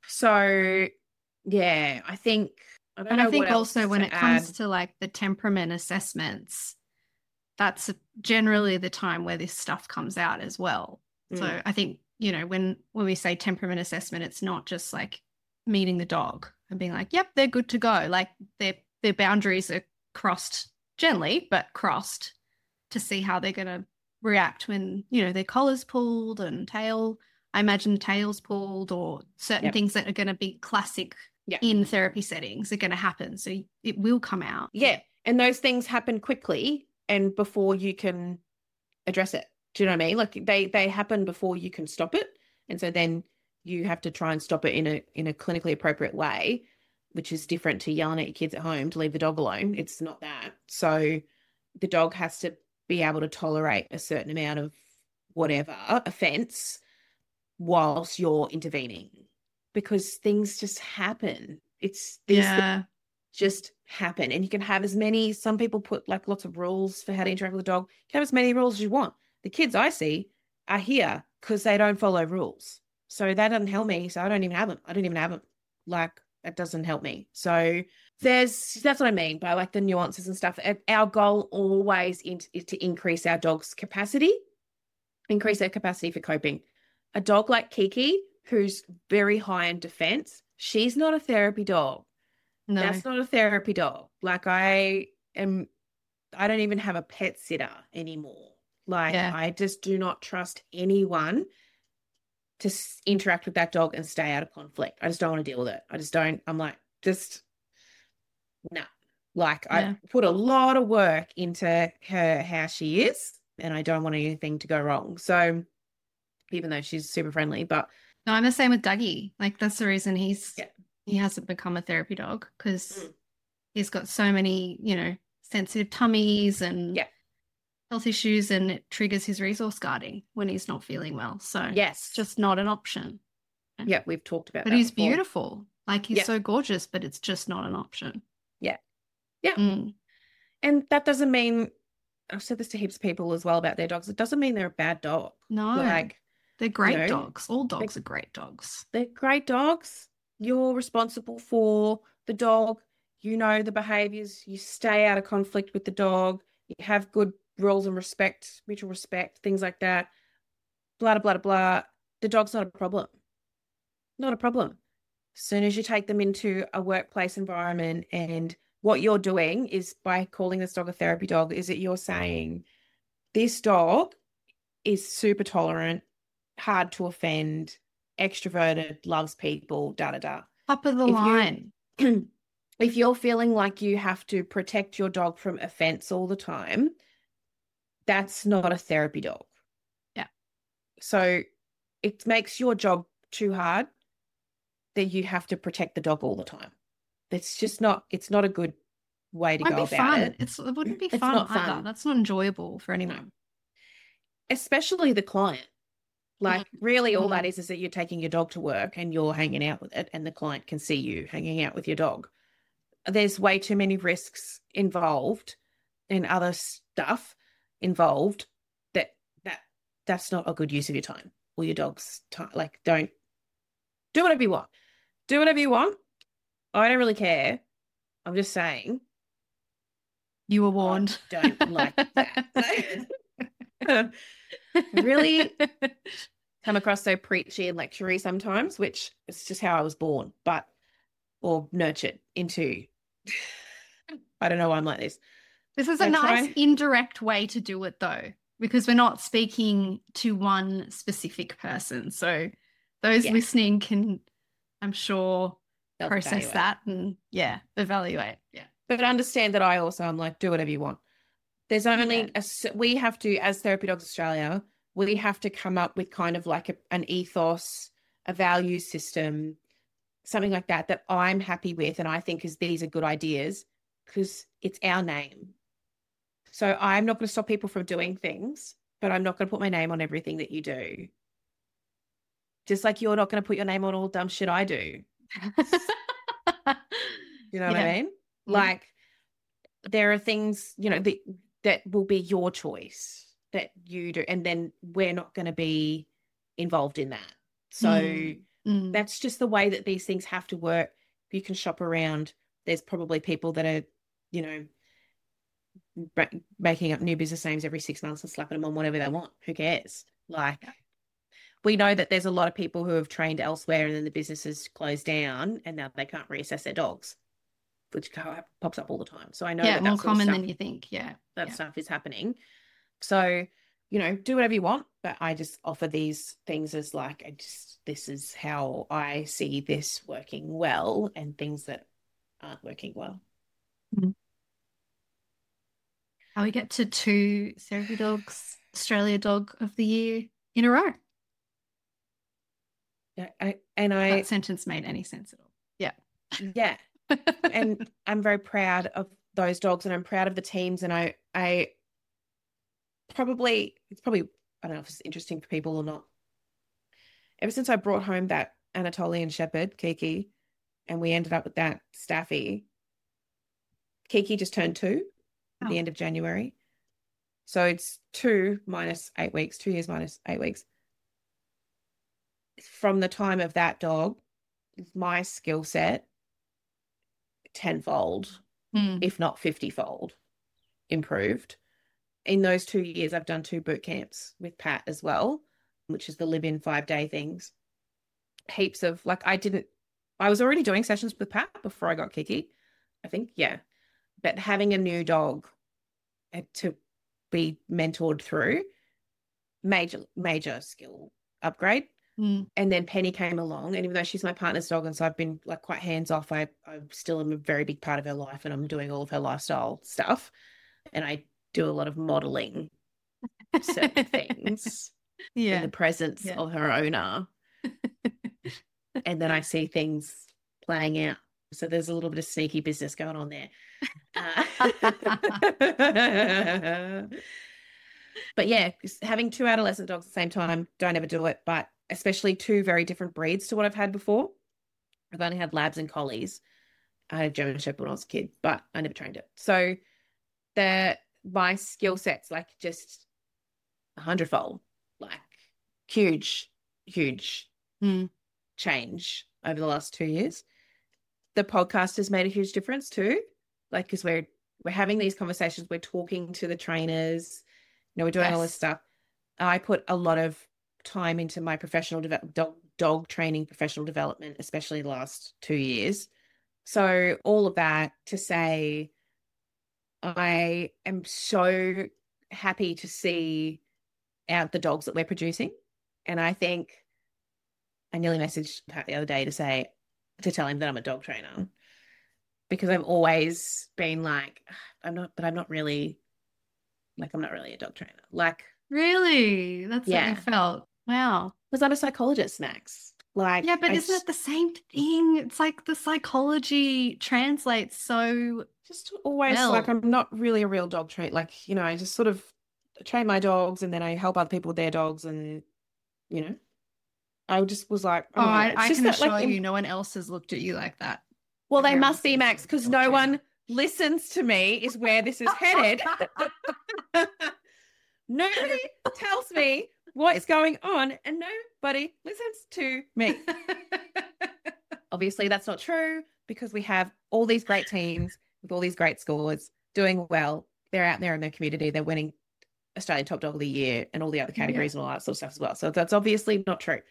So yeah, I think I don't And know I think what else also when to it comes add. to like the temperament assessments, that's generally the time where this stuff comes out as well. So Mm. I think, you know, when when we say temperament assessment, it's not just like meeting the dog and being like, yep, they're good to go. Like their their boundaries are crossed gently, but crossed to see how they're going to react when, you know, their collar's pulled and tail, I imagine tail's pulled, or certain Yep. things that are going to be classic Yeah. in therapy settings are going to happen. So it will come out. Yeah. And those things happen quickly and before you can address it. Do you know what I mean? Like they they happen before you can stop it. And so then you have to try and stop it in a in a clinically appropriate way, which is different to yelling at your kids at home to leave the dog alone. It's not that. So the dog has to be able to tolerate a certain amount of whatever offense whilst you're intervening, because things just happen. It's these Yeah. just happen. And you can have as many, some people put like lots of rules for how to interact with a dog. You can have as many rules as you want. The kids I see are here because they don't follow rules. So that doesn't help me. So I don't even have them. I don't even have them. Like that doesn't help me. So there's, that's what I mean by like the nuances and stuff. Our goal always is to increase our dog's capacity, increase their capacity for coping. A dog like Kiki, who's very high in defense, she's not a therapy dog. No. That's not a therapy dog. Like I am, I don't even have a pet sitter anymore. Like Yeah. I just do not trust anyone to s- interact with that dog and stay out of conflict. I just don't want to deal with it. I just don't, I'm like, just, no. Like Yeah. I put a lot of work into her, how she is, and I don't want anything to go wrong. So even though she's super friendly, but No, I'm the same with Dougie. Like that's the reason he's Yeah. he hasn't become a therapy dog, because Mm. he's got so many, you know, sensitive tummies and Yeah. health issues, and it triggers his resource guarding when he's not feeling well. So yes, it's just not an option. yeah, we've talked about But that he's before. beautiful. Like he's Yeah. so gorgeous, but it's just not an option. Yeah. Yeah. Mm. And that doesn't mean, I've said this to heaps of people as well about their dogs, it doesn't mean they're a bad dog. No, Like they're great know, dogs. All dogs are great dogs. they're great dogs. You're responsible for the dog. You know the behaviors. You stay out of conflict with the dog. You have good rules and respect, mutual respect, things like that. Blah, blah, blah, blah. The dog's not a problem. Not a problem. As soon as you take them into a workplace environment, and what you're doing is by calling this dog a therapy dog, is that you're saying this dog is super tolerant, hard to offend, extroverted, loves people, da da da. Top of the If you- line. If you're feeling like you have to protect your dog from offense all the time, that's not a therapy dog. Yeah. So it makes your job too hard that you have to protect the dog all the time. It's just not, it's not a good way to It go won't be about fun. it. It's, it wouldn't be It's fun not either. fun. That's not enjoyable for anyone. Especially the client. Like really all Mm. that is is that you're taking your dog to work and you're hanging out with it, and the client can see you hanging out with your dog. There's way too many risks involved and other stuff involved that that that's not a good use of your time or your dog's time. Like don't do whatever you want. Do whatever you want. I don't really care. I'm just saying You were I warned. don't like that. Really come across so preachy and lectury sometimes, which is just how I was born, but or nurtured into. I don't know why I'm like this. This is So a nice try- indirect way to do it, though, because we're not speaking to one specific person. So those Yeah. listening can, I'm sure, They'll process evaluate. that and, yeah, evaluate. Yeah. But understand that I also am like, do whatever you want. There's only Yeah. a s we have to, as Therapy Dogs Australia, we have to come up with kind of like a, an ethos, a value system, something like that, that I'm happy with. And I think is these are good ideas because it's our name. So I'm not going to stop people from doing things, but I'm not going to put my name on everything that you do. Just like you're not going to put your name on all dumb shit I do. You know what Yeah. I mean? Yeah. Like there are things, you know, that, that will be your choice that you do. And then we're not going to be involved in that. So Mm. Mm. that's just the way that these things have to work. You can shop around. There's probably people that are, you know, ma- making up new business names every six months and slapping them on whatever they want. Who cares? Like, Yeah. we know that there's a lot of people who have trained elsewhere and then the businesses closed down and now they can't reassess their dogs, which pops up all the time. So I know Yeah, that more that sort of common stuff, than you think. Yeah. that Yeah. stuff is happening. So, you know, do whatever you want, but I just offer these things as like, I just, this is how I see this working well and things that aren't working well. How we get to two Therapy Dogs Australia Dog of the Year in a row. Yeah, I, and I, That sentence made any sense at all. Yeah. yeah. And I'm very proud of those dogs and I'm proud of the teams. And I, I probably, it's probably, I don't know if it's interesting for people or not. Ever since I brought home that Anatolian Shepherd, Kiki, and we ended up with that Staffy, Kiki just turned two at Oh. the end of January. So it's two minus eight weeks, two years minus eight weeks. From the time of that dog, my skill set tenfold, Mm. if not fifty-fold, improved. In those two years, I've done two boot camps with Pat as well, which is the live-in five-day things. Heaps of, like, I didn't, I was already doing sessions with Pat before I got Kiki, I think, yeah. But having a new dog to be mentored through, major, major skill upgrade. Mm. And then Penny came along, and even though she's my partner's dog, and so I've been like quite hands off, I I still am a very big part of her life, and I'm doing all of her lifestyle stuff, and I do a lot of modeling certain things Yeah. in the presence Yeah. of her owner, and then I see things playing out. So there's a little bit of sneaky business going on there. Uh, but yeah, having two adolescent dogs at the same time, don't ever do it. But especially two very different breeds to what I've had before. I've only had labs and collies. I had a German Shepherd when I was a kid, but I never trained it. So the my skill set's like just a hundredfold, like huge, huge Mm. change over the last two years. The podcast has made a huge difference too, like because we're we're having these conversations, we're talking to the trainers, you know, we're doing all this Yes. stuff. I put a lot of time into my professional deve- dog dog training, professional development, especially the last two years. So all of that to say, I am so happy to see out the dogs that we're producing, and I think I nearly messaged Pat the other day to say to tell him that I'm a dog trainer because I've always been like, I'm not, but I'm not really, like, I'm not really a dog trainer. Like, Really? That's what Yeah. you felt. Wow. was not a psychologist, Max. Like, Yeah, but I isn't s- it the same thing? It's like the psychology translates so just always Well. like, I'm not really a real dog trainer. Like, you know, I just sort of train my dogs and then I help other people with their dogs, and, you know, I just was like, Oh, don't know, I, it's I just can that, assure like, you, im- no one else has looked at you like that. well, they Everyone must be, sees Max, you as a because dog no trainer. one listens to me is where this is headed. Nobody tells me what is going on and nobody listens to me. Obviously, that's not true because we have all these great teams with all these great scores doing well. They're out there in their community. They're winning Australian Top Dog of the Year and all the other categories and all that sort of stuff as well. So that's obviously not true.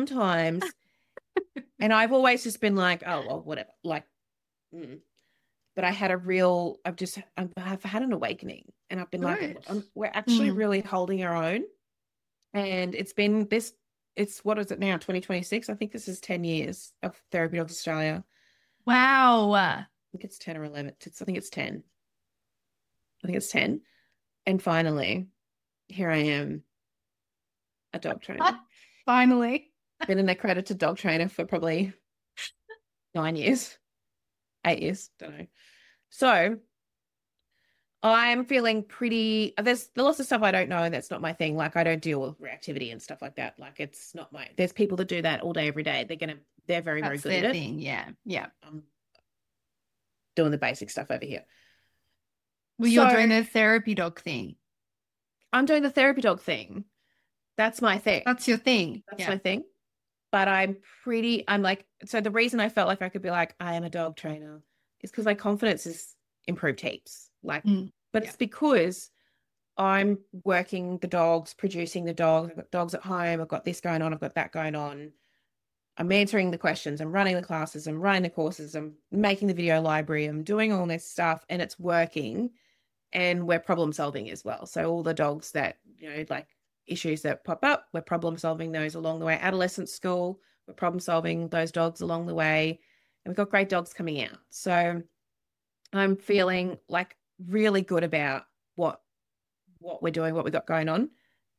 Sometimes, and I've always just been like, oh, well, whatever. Like, mm. but I had a real, I've just, I've had an awakening, and I've been like, Good. I'm, we're actually Mm. really holding our own. And it's been this, it's, what is it now? twenty twenty-six. I think this is ten years of Therapy Dogs Australia. Wow. I think it's ten or eleven. It's, I think it's ten. I think it's ten. And finally, here I am, a dog trainer. Finally. Been an accredited dog trainer for probably nine years, eight years, don't know. So I'm feeling pretty, there's, there's lots of stuff I don't know, and that's not my thing. Like, I don't deal with reactivity and stuff like that. Like, it's not my, there's people that do that all day, every day. They're going to, they're very, That's very good their at it. thing. Yeah. Yeah. I'm doing the basic stuff over here. Well, you're So- doing the therapy dog thing. I'm doing the therapy dog thing. That's my thing. That's your thing. That's Yeah. my thing. But I'm pretty, I'm like, so the reason I felt like I could be like, I am a dog trainer is because my confidence is improved heaps. Like, Mm, but yeah. it's because I'm working the dogs, producing the dogs. I've got dogs at home. I've got this going on. I've got that going on. I'm answering the questions. I'm running the classes. I'm running the courses. I'm making the video library. I'm doing all this stuff, and it's working. And we're problem solving as well. So all the dogs that, you know, like issues that pop up, we're problem solving those along the way. Adolescent school, we're problem solving those dogs along the way. And we've got great dogs coming out. So I'm feeling like really good about what what we're doing, what we got going on.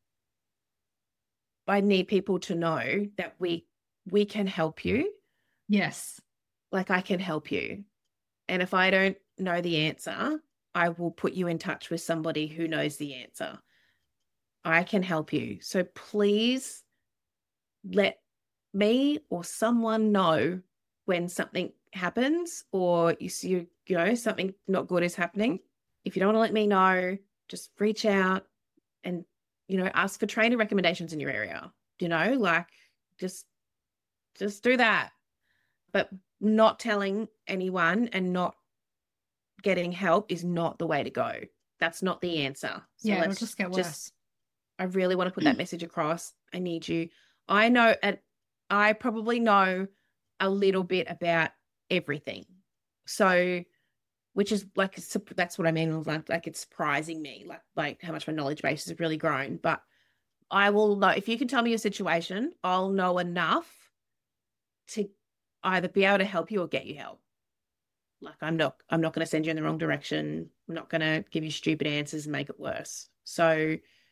I need people to know that we we can help you. Yes. Like, I can help you. And if I don't know the answer, I will put you in touch with somebody who knows the answer. I can help you. So please let me or someone know when something happens, or you see, you know, something not good is happening. If you don't want to let me know, just reach out and, you know, ask for training recommendations in your area, you know, like just, just do that. But not telling anyone and not getting help is not the way to go. That's not the answer. So Yeah, it'll let's just get worse. I really want to put that message across. I need you. I know, and I probably know a little bit about everything. So, which is like, that's what I mean. Like, like it's surprising me, like, like how much my knowledge base has really grown. But I will know, if you can tell me your situation, I'll know enough to either be able to help you or get you help. Like, I'm not, I'm not going to send you in the wrong direction. I'm not going to give you stupid answers and make it worse. So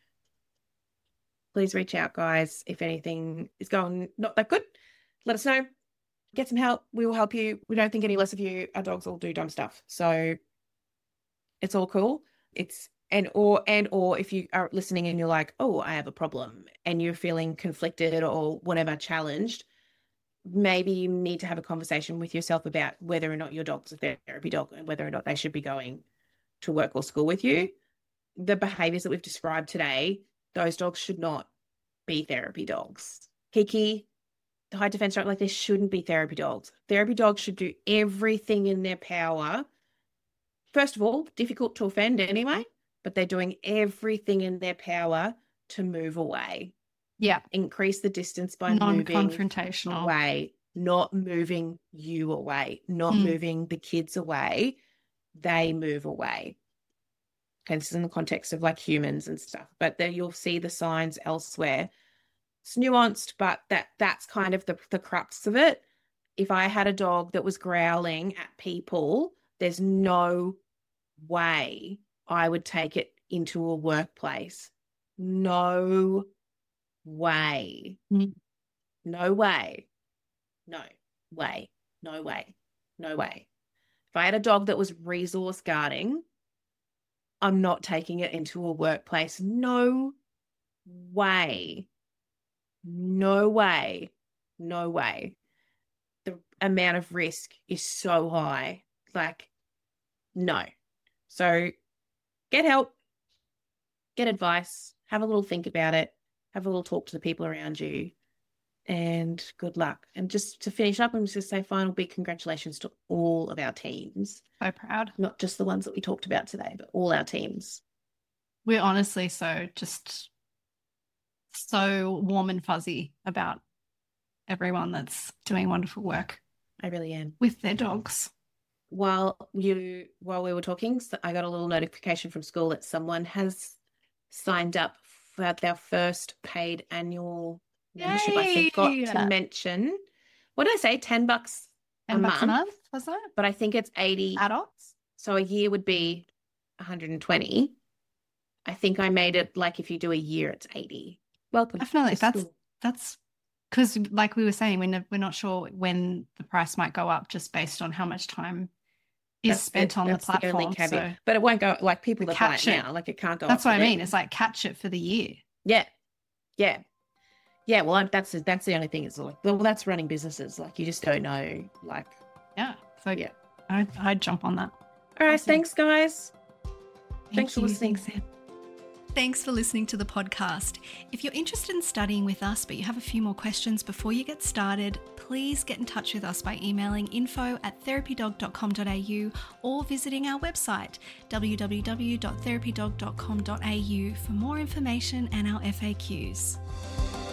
please reach out, guys. If anything is going not that good, let us know. Get some help. We will help you. We don't think any less of you. Our dogs all do dumb stuff. So it's all cool. It's, and or, and or if you are listening and you're like, oh, I have a problem, and you're feeling conflicted or whatever, challenged, maybe you need to have a conversation with yourself about whether or not your dog's a therapy dog and whether or not they should be going to work or school with you. The behaviors that we've described today, those dogs should not be therapy dogs. Kiki, the high defense dog, like, they shouldn't be therapy dogs. Therapy dogs should do everything in their power. First of all, difficult to offend anyway, but they're doing everything in their power to move away. Yeah. Increase the distance by moving Non-confrontational. away, not moving you away, not Mm. moving the kids away. They move away. Okay, this is in the context of like humans and stuff, but then you'll see the signs elsewhere. It's nuanced, but that that's kind of the, the crux of it. If I had a dog that was growling at people, there's no way I would take it into a workplace. No way. Mm. No way. No way. No way. No way. If I had a dog that was resource guarding, I'm not taking it into a workplace. No way. No way. No way. The amount of risk is so high. Like, no. So get help, get advice, have a little think about it, have a little talk to the people around you, and good luck. And just to finish up, I'm just going to say final big congratulations to all of our teams. So proud. Not just the ones that we talked about today, but all our teams. We're honestly so just so warm and fuzzy about everyone that's doing wonderful work I really am. with their dogs. while you while we were talking, so I got a little notification from school that someone has signed up for their first paid annual membership. Yay! I forgot to mention. What did I say? Ten bucks a ten bucks month, a month, was it? but I think it's eighty Adults. So a year would be one hundred twenty. I think I made it like if you do a year, it's eighty. Welcome. Definitely. to That's school. that's because, like we were saying, we're, no, we're not sure when the price might go up just based on how much time is That's spent it. on That's the platform. only caveat. So But it won't go like people We that buy it catch it. now. Like it can't go that's up what I with it. mean. It's like catch it for the year. Yeah, yeah, yeah. Well, I'm, that's that's the only thing. Is like, well, that's running businesses. Like you just don't know. Like, Yeah. So yeah. I'd, I'd jump on that. All right. Awesome. Thanks, guys. Thank Thanks for you. listening, Sam. Thanks for listening to the podcast. If you're interested in studying with us, but you have a few more questions before you get started, please get in touch with us by emailing info at therapy dog dot com dot a u or visiting our website, w w w dot therapy dog dot com dot a u, for more information and our F A Qs.